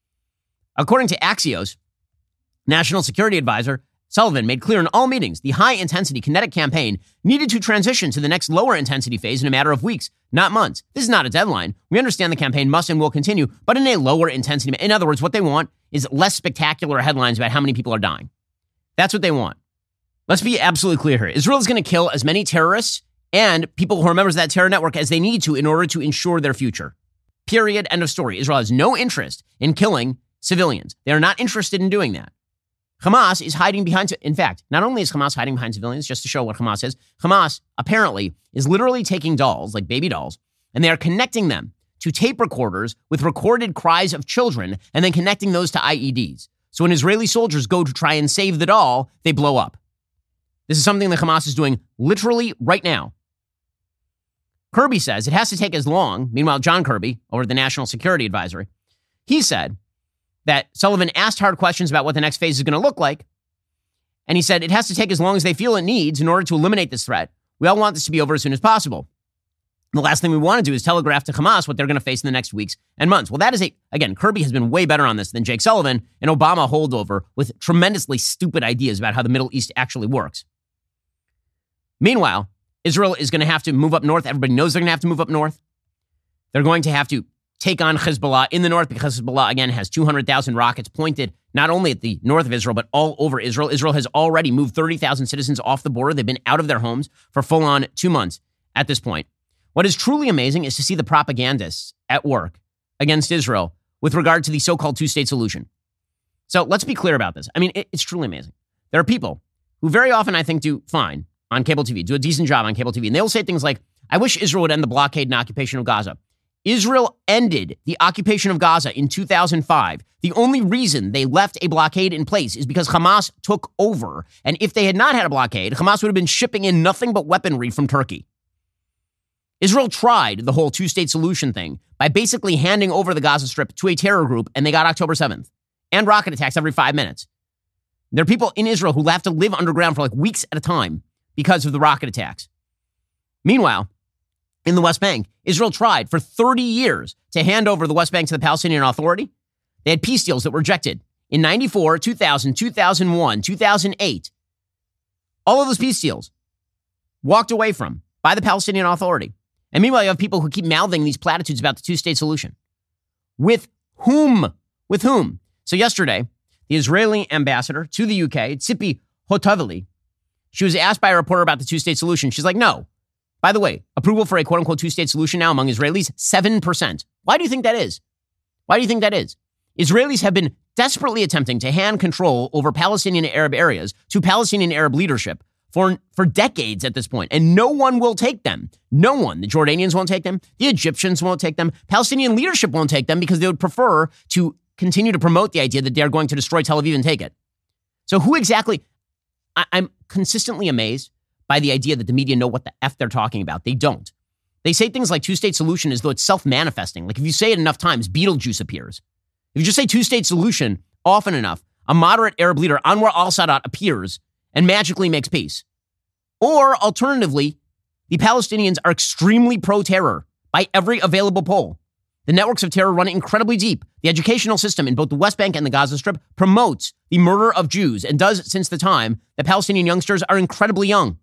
According to Axios, National Security Advisor Sullivan made clear in all meetings the high-intensity kinetic campaign needed to transition to the next lower-intensity phase in a matter of weeks, not months. This is not a deadline. We understand the campaign must and will continue, but in a lower intensity. In other words, what they want is less spectacular headlines about how many people are dying. That's what they want. Let's be absolutely clear here. Israel is going to kill as many terrorists and people who are members of that terror network as they need to in order to ensure their future. Period. End of story. Israel has no interest in killing civilians. They are not interested in doing that. Hamas is hiding behind, in fact, not only is Hamas hiding behind civilians, just to show what Hamas is, Hamas apparently is literally taking dolls, like baby dolls, and they are connecting them to tape recorders with recorded cries of children and then connecting those to IEDs. So when Israeli soldiers go to try and save the doll, they blow up. This is something that Hamas is doing literally right now. Kirby says it has to take as long. Meanwhile, John Kirby, over the National Security Advisory, he said that Sullivan asked hard questions about what the next phase is going to look like. And he said it has to take as long as they feel it needs in order to eliminate this threat. We all want this to be over as soon as possible. The last thing we want to do is telegraph to Hamas what they're going to face in the next weeks and months. Well, that is again, Kirby has been way better on this than Jake Sullivan, an Obama holdover with tremendously stupid ideas about how the Middle East actually works. Meanwhile, Israel is going to have to move up north. Everybody knows they're going to have to move up north. They're going to have to take on Hezbollah in the north because Hezbollah, again, has 200,000 rockets pointed not only at the north of Israel, but all over Israel. Israel has already moved 30,000 citizens off the border. They've been out of their homes for full on 2 months at this point. What is truly amazing is to see the propagandists at work against Israel with regard to the so-called two-state solution. So let's be clear about this. I mean, it's truly amazing. There are people who very often, I think, do fine on cable TV, do a decent job on cable TV, and they will say things like, I wish Israel would end the blockade and occupation of Gaza. Israel ended the occupation of Gaza in 2005. The only reason they left a blockade in place is because Hamas took over. And if they had not had a blockade, Hamas would have been shipping in nothing but weaponry from Turkey. Israel tried the whole two-state solution thing by basically handing over the Gaza Strip to a terror group, and they got October 7th. And rocket attacks every 5 minutes. There are people in Israel who have to live underground for like weeks at a time because of the rocket attacks. Meanwhile, in the West Bank, Israel tried for 30 years to hand over the West Bank to the Palestinian Authority. They had peace deals that were rejected in 94, 2000, 2001, 2008. All of those peace deals walked away from by the Palestinian Authority. And meanwhile, you have people who keep mouthing these platitudes about the two-state solution. With whom? With whom? So yesterday, the Israeli ambassador to the UK, Tzipi Hotovely, she was asked by a reporter about the two-state solution. She's like, no. By the way, approval for a quote-unquote two-state solution now among Israelis, 7%. Why do you think that is? Why do you think that is? Israelis have been desperately attempting to hand control over Palestinian Arab areas to Palestinian Arab leadership for decades at this point, and no one will take them. No one. The Jordanians won't take them. The Egyptians won't take them. Palestinian leadership won't take them because they would prefer to continue to promote the idea that they're going to destroy Tel Aviv and take it. So who exactly? I'm consistently amazed by the idea that the media know what the F they're talking about. They don't. They say things like two-state solution as though it's self-manifesting. Like if you say it enough times, Beetlejuice appears. If you just say two-state solution often enough, a moderate Arab leader, Anwar al-Sadat, appears and magically makes peace. Or alternatively, the Palestinians are extremely pro-terror by every available poll. The networks of terror run incredibly deep. The educational system in both the West Bank and the Gaza Strip promotes the murder of Jews and does since the time that Palestinian youngsters are incredibly young.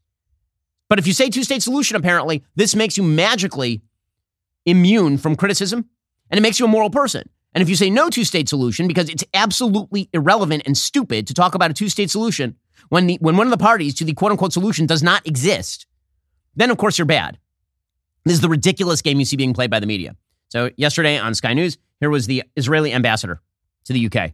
But if you say two-state solution, apparently, this makes you magically immune from criticism and it makes you a moral person. And if you say no two-state solution because it's absolutely irrelevant and stupid to talk about a two-state solution when one of the parties to the quote-unquote solution does not exist, then of course you're bad. This is the ridiculous game you see being played by the media. So yesterday on Sky News, here was the Israeli ambassador to the UK.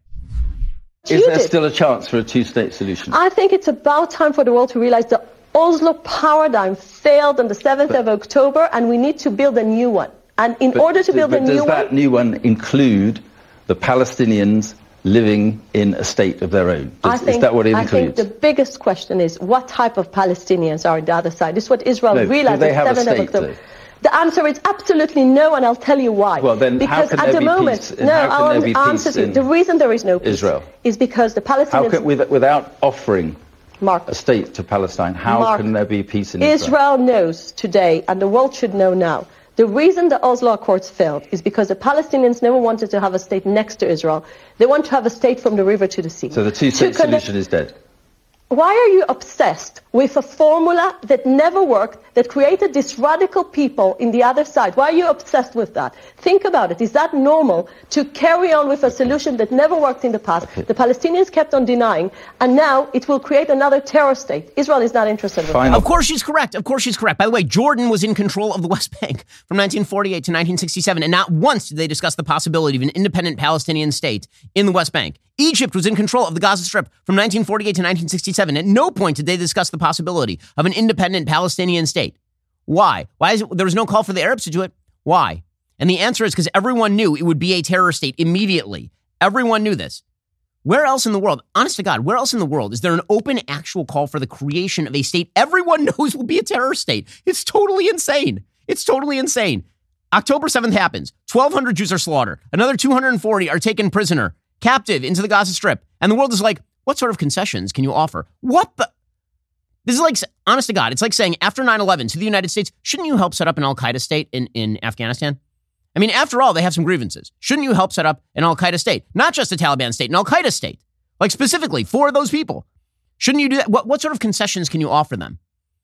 Is there still a chance for a two-state solution? I think it's about time for the world to realize the Oslo paradigm failed on the 7th of October, and we need to build a new one. And in order to build a new one... Does that new one include the Palestinians living in a state of their own? Is that what it includes? I think the biggest question is what type of Palestinians are on the other side. This is what Israel realized on the 7th of October. Though? The answer is absolutely no, and I'll tell you why. Well, then because how can there be peace? The reason there is no peace Israel is because the Palestinians... without offering a state to Palestine, how can there be peace in Israel? Israel knows today, and the world should know now, the reason the Oslo Accords failed is because the Palestinians never wanted to have a state next to Israel. They want to have a state from the river to the sea. So the two-state solution is dead. Why are you obsessed with a formula that never worked, that created this radical people in the other side? Why are you obsessed with that? Think about it. Is that normal to carry on with a solution that never worked in the past? Okay. The Palestinians kept on denying, and now it will create another terror state. Israel is not interested in that. Of course she's correct. Of course she's correct. By the way, Jordan was in control of the West Bank from 1948 to 1967, and not once did they discuss the possibility of an independent Palestinian state in the West Bank. Egypt was in control of the Gaza Strip from 1948 to 1967. At no point did they discuss the possibility of an independent Palestinian state. Why? There was no call for the Arabs to do it? Why? And the answer is because everyone knew it would be a terror state immediately. Everyone knew this. Where else in the world, honest to God, where else in the world is there an open actual call for the creation of a state everyone knows will be a terror state? It's totally insane. It's totally insane. October 7th happens. 1,200 Jews are slaughtered. Another 240 are taken prisoner, captive into the Gaza Strip. And the world is like, what sort of concessions can you offer? What the? This is like, honest to God, it's like saying after 9/11 to the United States, shouldn't you help set up an al-Qaeda state in Afghanistan? I mean, after all, they have some grievances. Shouldn't you help set up an al-Qaeda state? Not just a Taliban state, an al-Qaeda state. Like specifically for those people. Shouldn't you do that? What sort of concessions can you offer them?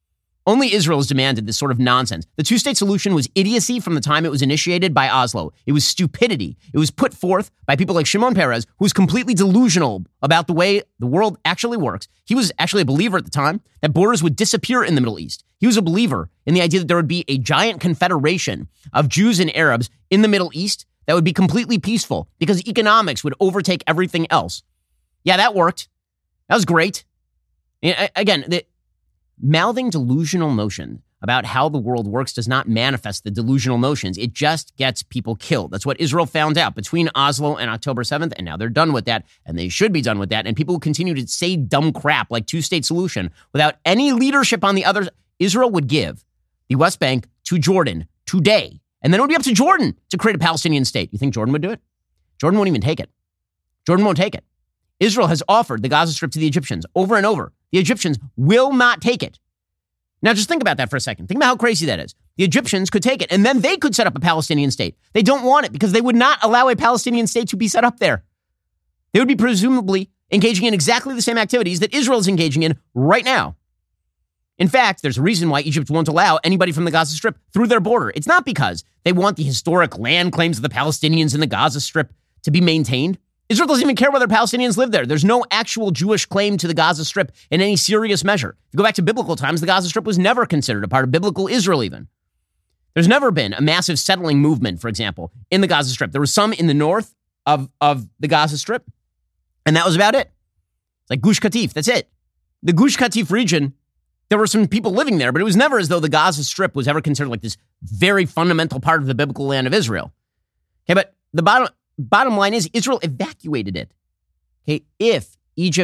Only Israel has demanded this sort of nonsense. The two-state solution was idiocy from the time it was initiated by Oslo. It was stupidity. It was put forth by people like Shimon Peres, who was completely delusional about the way the world actually works. He was actually a believer at the time that borders would disappear in the Middle East. He was a believer in the idea that there would be a giant confederation of Jews and Arabs in the Middle East that would be completely peaceful because economics would overtake everything else. Yeah, that worked. That was great. Again, mouthing delusional notion about how the world works does not manifest the delusional notions. It just gets people killed. That's what Israel found out between Oslo and October 7th, and now they're done with that, and they should be done with that, and people will continue to say dumb crap like two-state solution without any leadership on the other. Israel would give the West Bank to Jordan today, and then it would be up to Jordan to create a Palestinian state. You think Jordan would do it? Jordan won't even take it. Jordan won't take it. Israel has offered the Gaza Strip to the Egyptians over and over. The Egyptians will not take it. Now, just think about that for a second. Think about how crazy that is. The Egyptians could take it, and then they could set up a Palestinian state. They don't want it because they would not allow a Palestinian state to be set up there. They would be presumably engaging in exactly the same activities that Israel is engaging in right now. In fact, there's a reason why Egypt won't allow anybody from the Gaza Strip through their border. It's not because they want the historic land claims of the Palestinians in the Gaza Strip to be maintained. Israel doesn't even care whether Palestinians live there. There's no actual Jewish claim to the Gaza Strip in any serious measure. If you go back to biblical times, the Gaza Strip was never considered a part of biblical Israel even. There's never been a massive settling movement, for example, in the Gaza Strip. There was some in the north of the Gaza Strip, and that was about it. It's like Gush Katif, that's it. The Gush Katif region, there were some people living there, but it was never as though the Gaza Strip was ever considered like this very fundamental part of the biblical land of Israel. Okay, but the bottom line is Israel evacuated it. Okay, if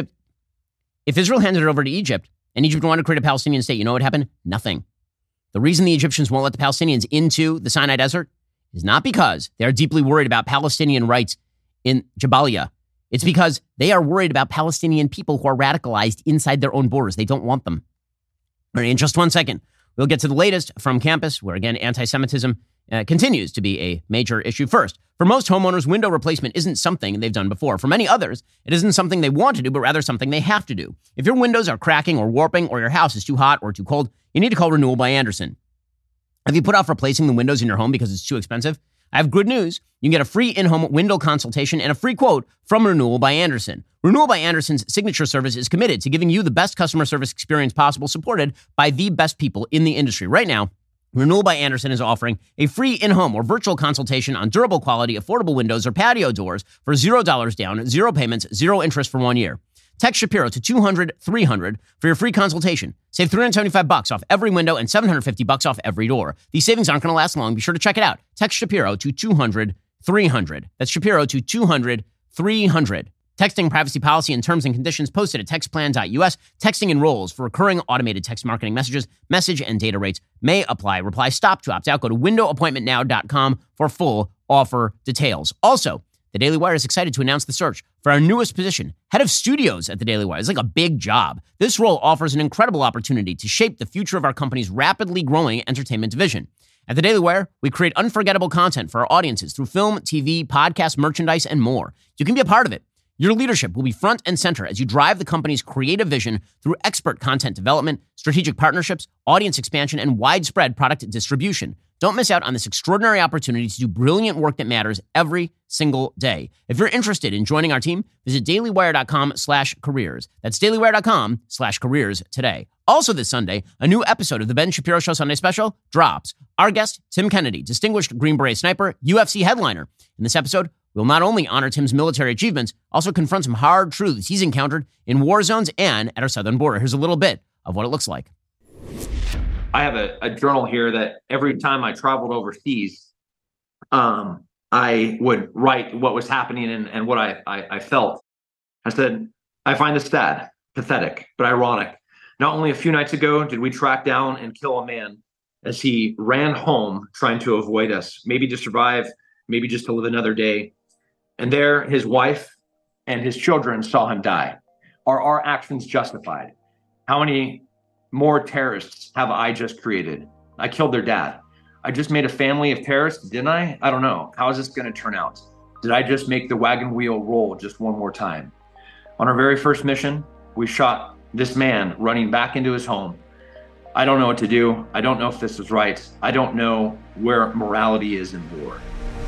Israel handed it over to Egypt and Egypt wanted to create a Palestinian state, you know what happened? Nothing. The reason the Egyptians won't let the Palestinians into the Sinai Desert is not because they're deeply worried about Palestinian rights in Jabalia. It's because they are worried about Palestinian people who are radicalized inside their own borders. They don't want them. All right, in just 1 second, we'll get to the latest from campus, where, again, anti-Semitism continues to be a major issue. First, for most homeowners, window replacement isn't something they've done before. For many others, it isn't something they want to do, but rather something they have to do. If your windows are cracking or warping, or your house is too hot or too cold, you need to call Renewal by Andersen. Have you put off replacing the windows in your home because it's too expensive? I have good news. You can get a free in-home window consultation and a free quote from Renewal by Andersen. Renewal by Andersen's signature service is committed to giving you the best customer service experience possible, supported by the best people in the industry. Right now, Renewal by Andersen is offering a free in-home or virtual consultation on durable quality, affordable windows or patio doors for $0 down, 0 payments, 0 interest for 1 year. Text Shapiro to 200-300 for your free consultation. Save $375 off every window and $750 off every door. These savings aren't going to last long. Be sure to check it out. Text Shapiro to 200-300. That's Shapiro to 200-300. Texting privacy policy and terms and conditions posted at textplan.us. Texting enrolls for recurring automated text marketing messages. Message and data rates may apply. Reply STOP to opt out. Go to windowappointmentnow.com for full offer details. Also, the Daily Wire is excited to announce the search for our newest position, head of studios at the Daily Wire. It's like a big job. This role offers an incredible opportunity to shape the future of our company's rapidly growing entertainment division. At the Daily Wire, we create unforgettable content for our audiences through film, TV, podcasts, merchandise, and more. You can be a part of it. Your leadership will be front and center as you drive the company's creative vision through expert content development, strategic partnerships, audience expansion, and widespread product distribution. Don't miss out on this extraordinary opportunity to do brilliant work that matters every single day. If you're interested in joining our team, visit dailywire.com/careers. That's dailywire.com/careers today. Also this Sunday, a new episode of the Ben Shapiro Show Sunday Special drops. Our guest, Tim Kennedy, distinguished Green Beret sniper, UFC headliner. In this episode, we'll not only honor Tim's military achievements, also confront some hard truths he's encountered in war zones and at our southern border. Here's a little bit of what it looks like. I have a journal here that every time I traveled overseas, I would write what was happening and what I felt. I said, I find this sad, pathetic, but ironic. Not only a few nights ago did we track down and kill a man as he ran home trying to avoid us, maybe to survive, maybe just to live another day. And there, his wife and his children saw him die. Are our actions justified? How many more terrorists have I just created? I killed their dad. I just made a family of terrorists, didn't I? I don't know. How is this going to turn out? Did I just make the wagon wheel roll just one more time? On our very first mission, we shot this man running back into his home. I don't know what to do. I don't know if this is right. I don't know where morality is in war.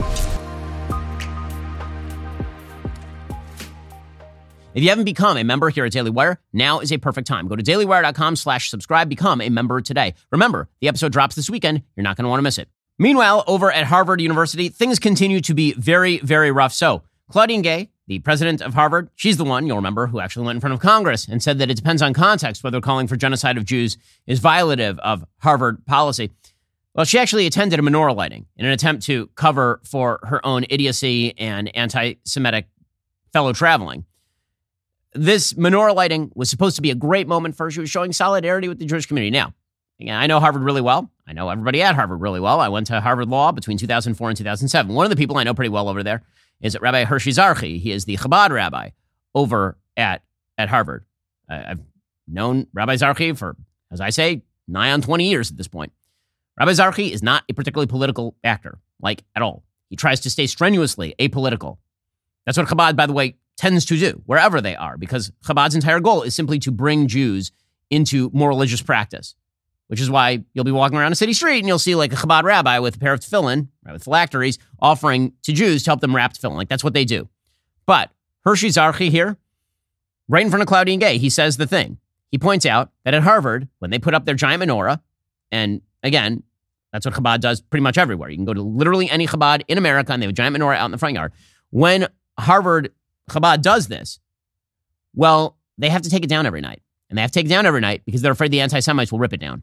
If you haven't become a member here at Daily Wire, now is a perfect time. Go to dailywire.com/subscribe. Become a member today. Remember, the episode drops this weekend. You're not going to want to miss it. Meanwhile, over at Harvard University, things continue to be very, very rough. So, Claudine Gay, the president of Harvard, she's the one, you'll remember, who actually went in front of Congress and said that it depends on context whether calling for genocide of Jews is violative of Harvard policy. Well, she actually attended a menorah lighting in an attempt to cover for her own idiocy and anti-Semitic fellow traveling. This menorah lighting was supposed to be a great moment for her. She was showing solidarity with the Jewish community. Now, again, I know Harvard really well. I know everybody at Harvard really well. I went to Harvard Law between 2004 and 2007. One of the people I know pretty well over there is Rabbi Hershey Zarchi. He is the Chabad rabbi over at Harvard. I've known Rabbi Zarchi for, as I say, nigh on 20 years at this point. Rabbi Zarchi is not a particularly political actor, like at all. He tries to stay strenuously apolitical. That's what Chabad, by the way, tends to do, wherever they are, because Chabad's entire goal is simply to bring Jews into more religious practice, which is why you'll be walking around a city street and you'll see like a Chabad rabbi with a pair of tefillin, right, with phylacteries, offering to Jews to help them wrap tefillin. Like, that's what they do. But Hershey Zarchi here, right in front of Claudia Gay, he says the thing. He points out that at Harvard, when they put up their giant menorah, and again, that's what Chabad does pretty much everywhere. You can go to literally any Chabad in America and they have a giant menorah out in the front yard. When Harvard Chabad does this, well, they have to take it down every night. And they have to take it down every night because they're afraid the anti-Semites will rip it down.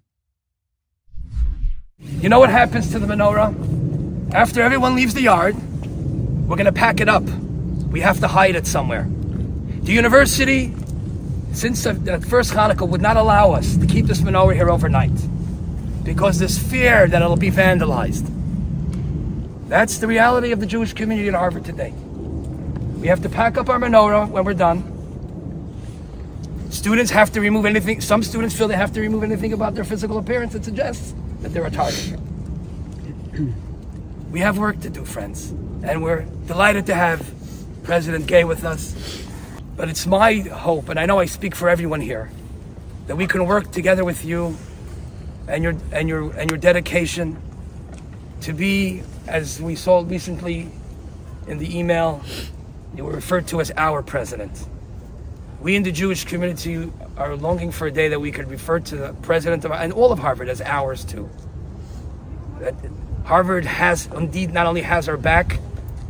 You know what happens to the menorah? After everyone leaves the yard, we're going to pack it up. We have to hide it somewhere. The university, since the first Hanukkah, would not allow us to keep this menorah here overnight because there's fear that it'll be vandalized. That's the reality of the Jewish community at Harvard today. We have to pack up our menorah when we're done. Students have to remove anything. Some students feel they have to remove anything about their physical appearance that suggests that they're a target. We have work to do, friends. And we're delighted to have President Gay with us. But it's my hope, and I know I speak for everyone here, that we can work together with you and your dedication to be, as we saw recently in the email, you were referred to as our president. We in the Jewish community are longing for a day that we could refer to the president of, and all of Harvard as ours too. That Harvard has indeed not only has our back,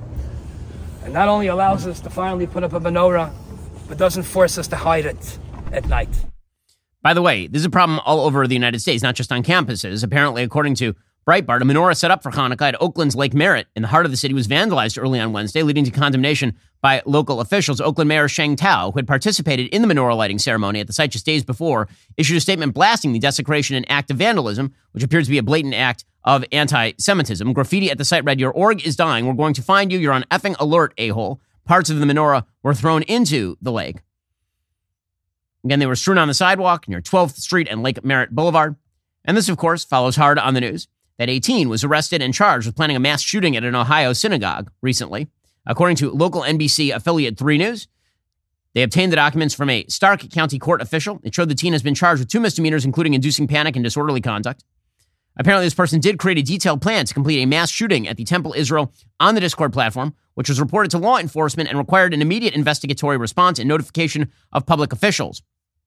and not only allows us to finally put up a menorah, but doesn't force us to hide it at night. By the way, this is a problem all over the United States, not just on campuses. Apparently, according to Breitbart, a menorah set up for Hanukkah at Oakland's Lake Merritt in the heart of the city was vandalized early on Wednesday, leading to condemnation by local officials. Oakland Mayor Sheng Tao, who had participated in the menorah lighting ceremony at the site just days before, issued a statement blasting the desecration and act of vandalism, which appears to be a blatant act of anti-Semitism. Graffiti at the site read, "Your org is dying. We're going to find you. You're on effing alert, a-hole." Parts of the menorah were thrown into the lake. Again, they were strewn on the sidewalk near 12th Street and Lake Merritt Boulevard. And this, of course, follows hard on the news that a teen was arrested and charged with planning a mass shooting at an Ohio synagogue recently. According to local NBC affiliate 3 News, they obtained the documents from a Stark County court official. It showed the teen has been charged with 2 misdemeanors, including inducing panic and disorderly conduct. Apparently, this person did create a detailed plan to complete a mass shooting at the Temple Israel on the Discord platform, which was reported to law enforcement and required an immediate investigatory response and notification of public officials.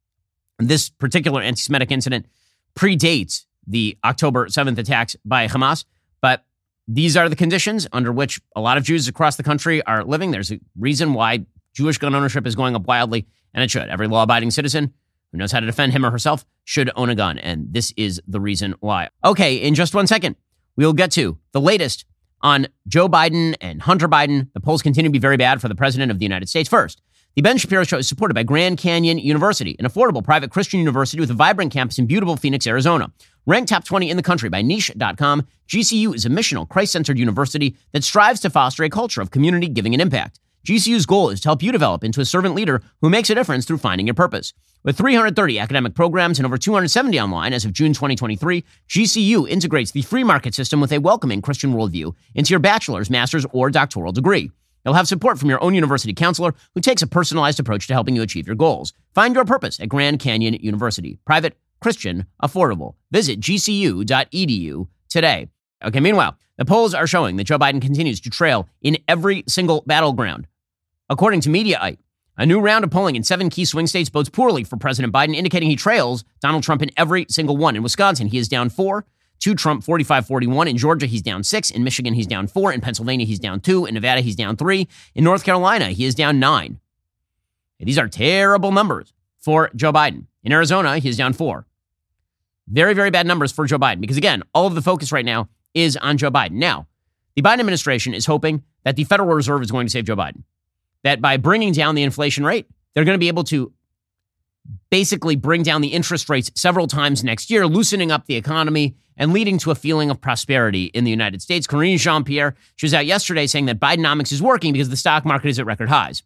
This particular anti-Semitic incident predates the October 7th attacks by Hamas, but these are the conditions under which a lot of Jews across the country are living. There's a reason why Jewish gun ownership is going up wildly, and it should. Every law-abiding citizen who knows how to defend him or herself should own a gun, and this is the reason why. Okay, in just 1 second, we'll get to the latest on Joe Biden and Hunter Biden. The polls continue to be very bad for the president of the United States. First, the Ben Shapiro Show is supported by Grand Canyon University, an affordable private Christian university with a vibrant campus in beautiful Phoenix, Arizona. Ranked top 20 in the country by Niche.com, GCU is a missional, Christ-centered university that strives to foster a culture of community, giving, and impact. GCU's goal is to help you develop into a servant leader who makes a difference through finding your purpose. With 330 academic programs and over 270 online as of June 2023, GCU integrates the free market system with a welcoming Christian worldview into your bachelor's, master's, or doctoral degree. You'll have support from your own university counselor who takes a personalized approach to helping you achieve your goals. Find your purpose at Grand Canyon University. Private, Christian, affordable. Visit gcu.edu today. Okay, meanwhile, the polls are showing that Joe Biden continues to trail in every single battleground. According to Mediaite, a new round of polling in 7 key swing states bodes poorly for President Biden, indicating he trails Donald Trump in every single one. In Wisconsin, he is down 4 to Trump, 45-41. In Georgia, he's down 6. In Michigan, he's down 4. In Pennsylvania, he's down 2. In Nevada, he's down 3. In North Carolina, he is down 9. These are terrible numbers for Joe Biden. In Arizona, he is down 4. Very, very bad numbers for Joe Biden because, again, all of the focus right now is on Joe Biden. Now, the Biden administration is hoping that the Federal Reserve is going to save Joe Biden, that by bringing down the inflation rate, they're going to be able to basically bring down the interest rates several times next year, loosening up the economy and leading to a feeling of prosperity in the United States. Karine Jean-Pierre, she was out yesterday saying that Bidenomics is working because the stock market is at record highs.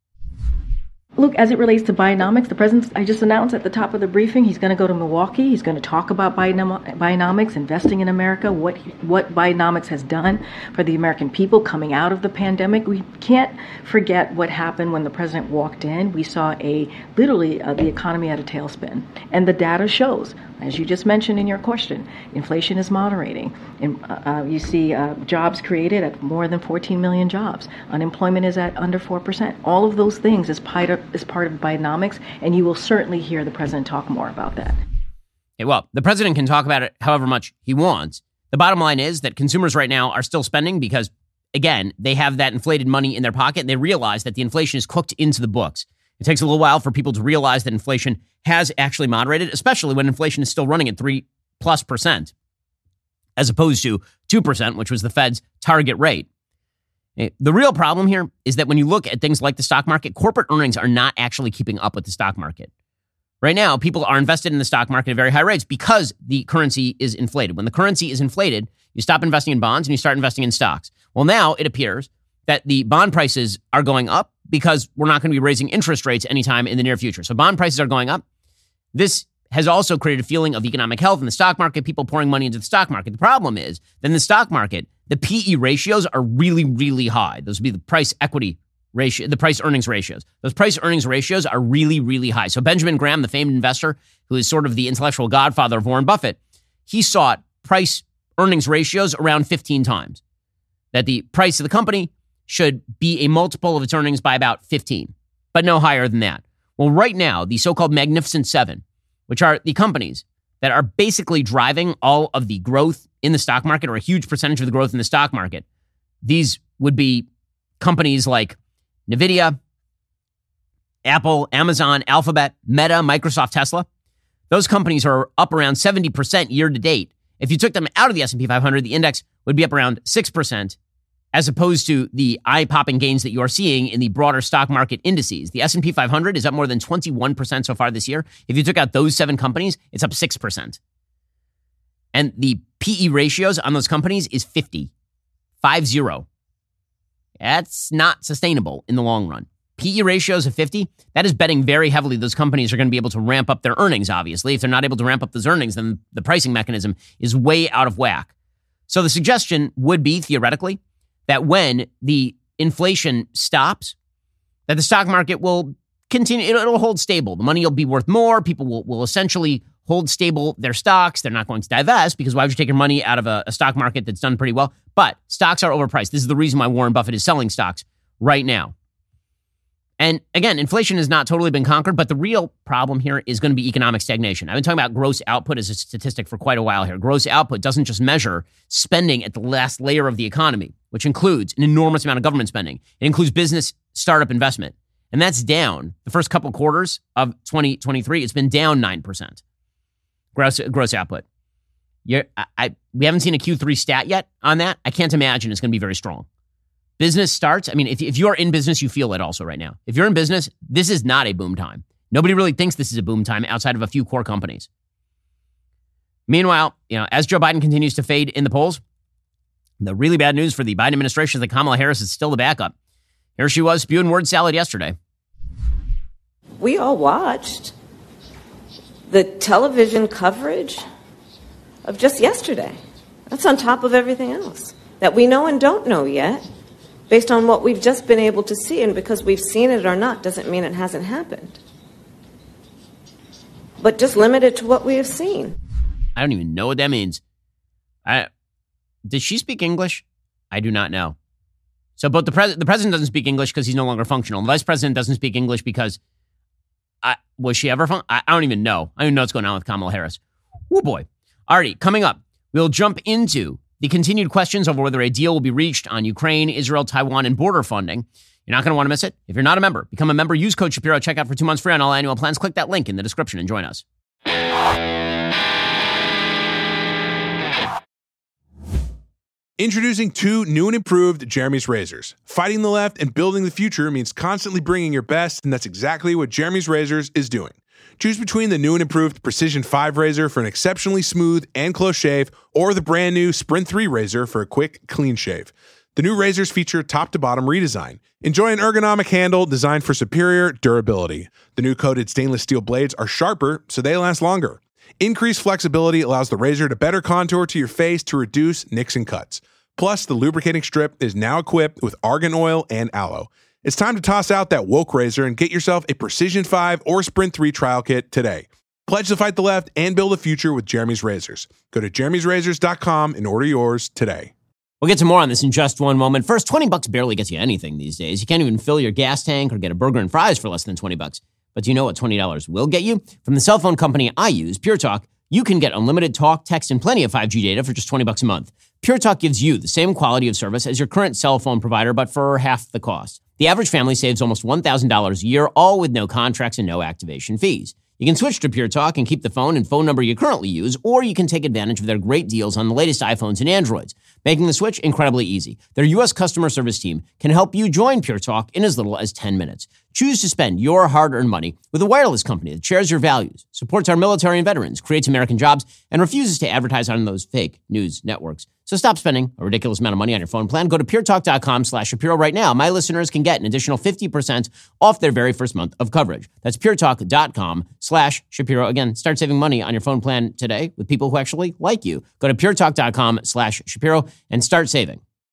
Look, as it relates to Bidenomics, the president, I just announced at the top of the briefing, he's going to go to Milwaukee. He's going to talk about Bidenomics, investing in America, what Bidenomics has done for the American people coming out of the pandemic. We can't forget what happened when the president walked in. We saw literally the economy at a tailspin. And the data shows, as you just mentioned in your question, inflation is moderating. You see jobs created at more than 14 million jobs. Unemployment is at under 4%. All of those things is part of Bidenomics, and you will certainly hear the president talk more about that. Okay, well, the president can talk about it however much he wants. The bottom line is that consumers right now are still spending because, again, they have that inflated money in their pocket, and they realize that the inflation is cooked into the books. It takes a little while for people to realize that inflation has actually moderated, especially when inflation is still running at 3+%, as opposed to 2%, which was the Fed's target rate. The real problem here is that when you look at things like the stock market, corporate earnings are not actually keeping up with the stock market. Right now, people are invested in the stock market at very high rates because the currency is inflated. When the currency is inflated, you stop investing in bonds and you start investing in stocks. Well, now it appears that the bond prices are going up because we're not going to be raising interest rates anytime in the near future. So bond prices are going up. This has also created a feeling of economic health in the stock market, people pouring money into the stock market. The problem is that in the stock market, the PE ratios are really, really high. Those would be the price equity ratio, the price earnings ratios. Those price earnings ratios are really, really high. So Benjamin Graham, the famed investor, who is sort of the intellectual godfather of Warren Buffett, he sought price earnings ratios around 15 times. That the price of the company should be a multiple of its earnings by about 15, but no higher than that. Well, right now, the so-called Magnificent Seven, which are the companies that are basically driving all of the growth in the stock market, or a huge percentage of the growth in the stock market. These would be companies like NVIDIA, Apple, Amazon, Alphabet, Meta, Microsoft, Tesla. Those companies are up around 70% year to date. If you took them out of the S&P 500, the index would be up around 6%, as opposed to the eye-popping gains that you are seeing in the broader stock market indices. The S&P 500 is up more than 21% so far this year. If you took out those 7 companies, it's up 6%. And the PE ratios on those companies is 50. That's not sustainable in the long run. PE ratios of 50, that is betting very heavily those companies are going to be able to ramp up their earnings, obviously. If they're not able to ramp up those earnings, then the pricing mechanism is way out of whack. So the suggestion would be, theoretically, that when the inflation stops, that the stock market will continue, it'll hold stable. The money will be worth more. People will essentially hold stable their stocks. They're not going to divest because why would you take your money out of a stock market that's done pretty well? But stocks are overpriced. This is the reason why Warren Buffett is selling stocks right now. And again, inflation has not totally been conquered, but the real problem here is going to be economic stagnation. I've been talking about gross output as a statistic for quite a while here. Gross output doesn't just measure spending at the last layer of the economy, which includes an enormous amount of government spending. It includes business startup investment. And that's down. The first couple quarters of 2023, it's been down 9%. Gross output. We haven't seen a Q3 stat yet on that. I can't imagine it's going to be very strong. Business starts. I mean, if you're in business, you feel it also right now. If you're in business, this is not a boom time. Nobody really thinks this is a boom time outside of a few core companies. Meanwhile, as Joe Biden continues to fade in the polls, the really bad news for the Biden administration is that Kamala Harris is still the backup. Here she was spewing word salad yesterday. We all watched the television coverage of just yesterday. That's on top of everything else that we know and don't know yet, based on what we've just been able to see. And because we've seen it or not doesn't mean it hasn't happened. But just limited to what we have seen. I don't even know what that means. Does she speak English? I do not know. So both the president doesn't speak English because he's no longer functional. The vice president doesn't speak English because was she ever I don't even know. I don't even know what's going on with Kamala Harris. Oh boy. Alrighty, coming up, We'll jump into the continued questions over whether a deal will be reached on Ukraine, Israel, Taiwan, and border funding. You're not going to want to miss it. If you're not a member, become a member. Use code Shapiro. Check out for 2 months free on all annual plans. Click that link in the description and join us. Introducing 2 new and improved Jeremy's razors. Fighting the left and building the future means constantly bringing your best, and that's exactly what Jeremy's Razors is doing. Choose between the new and improved Precision 5 razor for an exceptionally smooth and close shave, or the brand new Sprint 3 razor for a quick, clean shave. The new razors feature top-to-bottom redesign. Enjoy an ergonomic handle designed for superior durability. The new coated stainless steel blades are sharper, so they last longer. Increased flexibility allows the razor to better contour to your face to reduce nicks and cuts. Plus, the lubricating strip is now equipped with argan oil and aloe. It's time to toss out that woke razor and get yourself a Precision 5 or Sprint 3 trial kit today. Pledge to fight the left and build a future with Jeremy's Razors. Go to jeremy'srazors.com and order yours today. We'll get to more on this in just one moment. First, $20 barely gets you anything these days. You can't even fill your gas tank or get a burger and fries for less than $20. But do you know what $20 will get you? From the cell phone company I use, Pure Talk, you can get unlimited talk, text, and plenty of 5G data for just $20 a month. Pure Talk gives you the same quality of service as your current cell phone provider, but for half the cost. The average family saves almost $1,000 a year, all with no contracts and no activation fees. You can switch to Pure Talk and keep the phone and phone number you currently use, or you can take advantage of their great deals on the latest iPhones and Androids, making the switch incredibly easy. Their U.S. customer service team can help you join Pure Talk in as little as 10 minutes. Choose to spend your hard-earned money with a wireless company that shares your values, supports our military and veterans, creates American jobs, and refuses to advertise on those fake news networks. So stop spending a ridiculous amount of money on your phone plan. Go to puretalk.com/Shapiro right now. My listeners can get an additional 50% off their very first month of coverage. That's puretalk.com/Shapiro. Again, start saving money on your phone plan today with people who actually like you. Go to puretalk.com/Shapiro and start saving.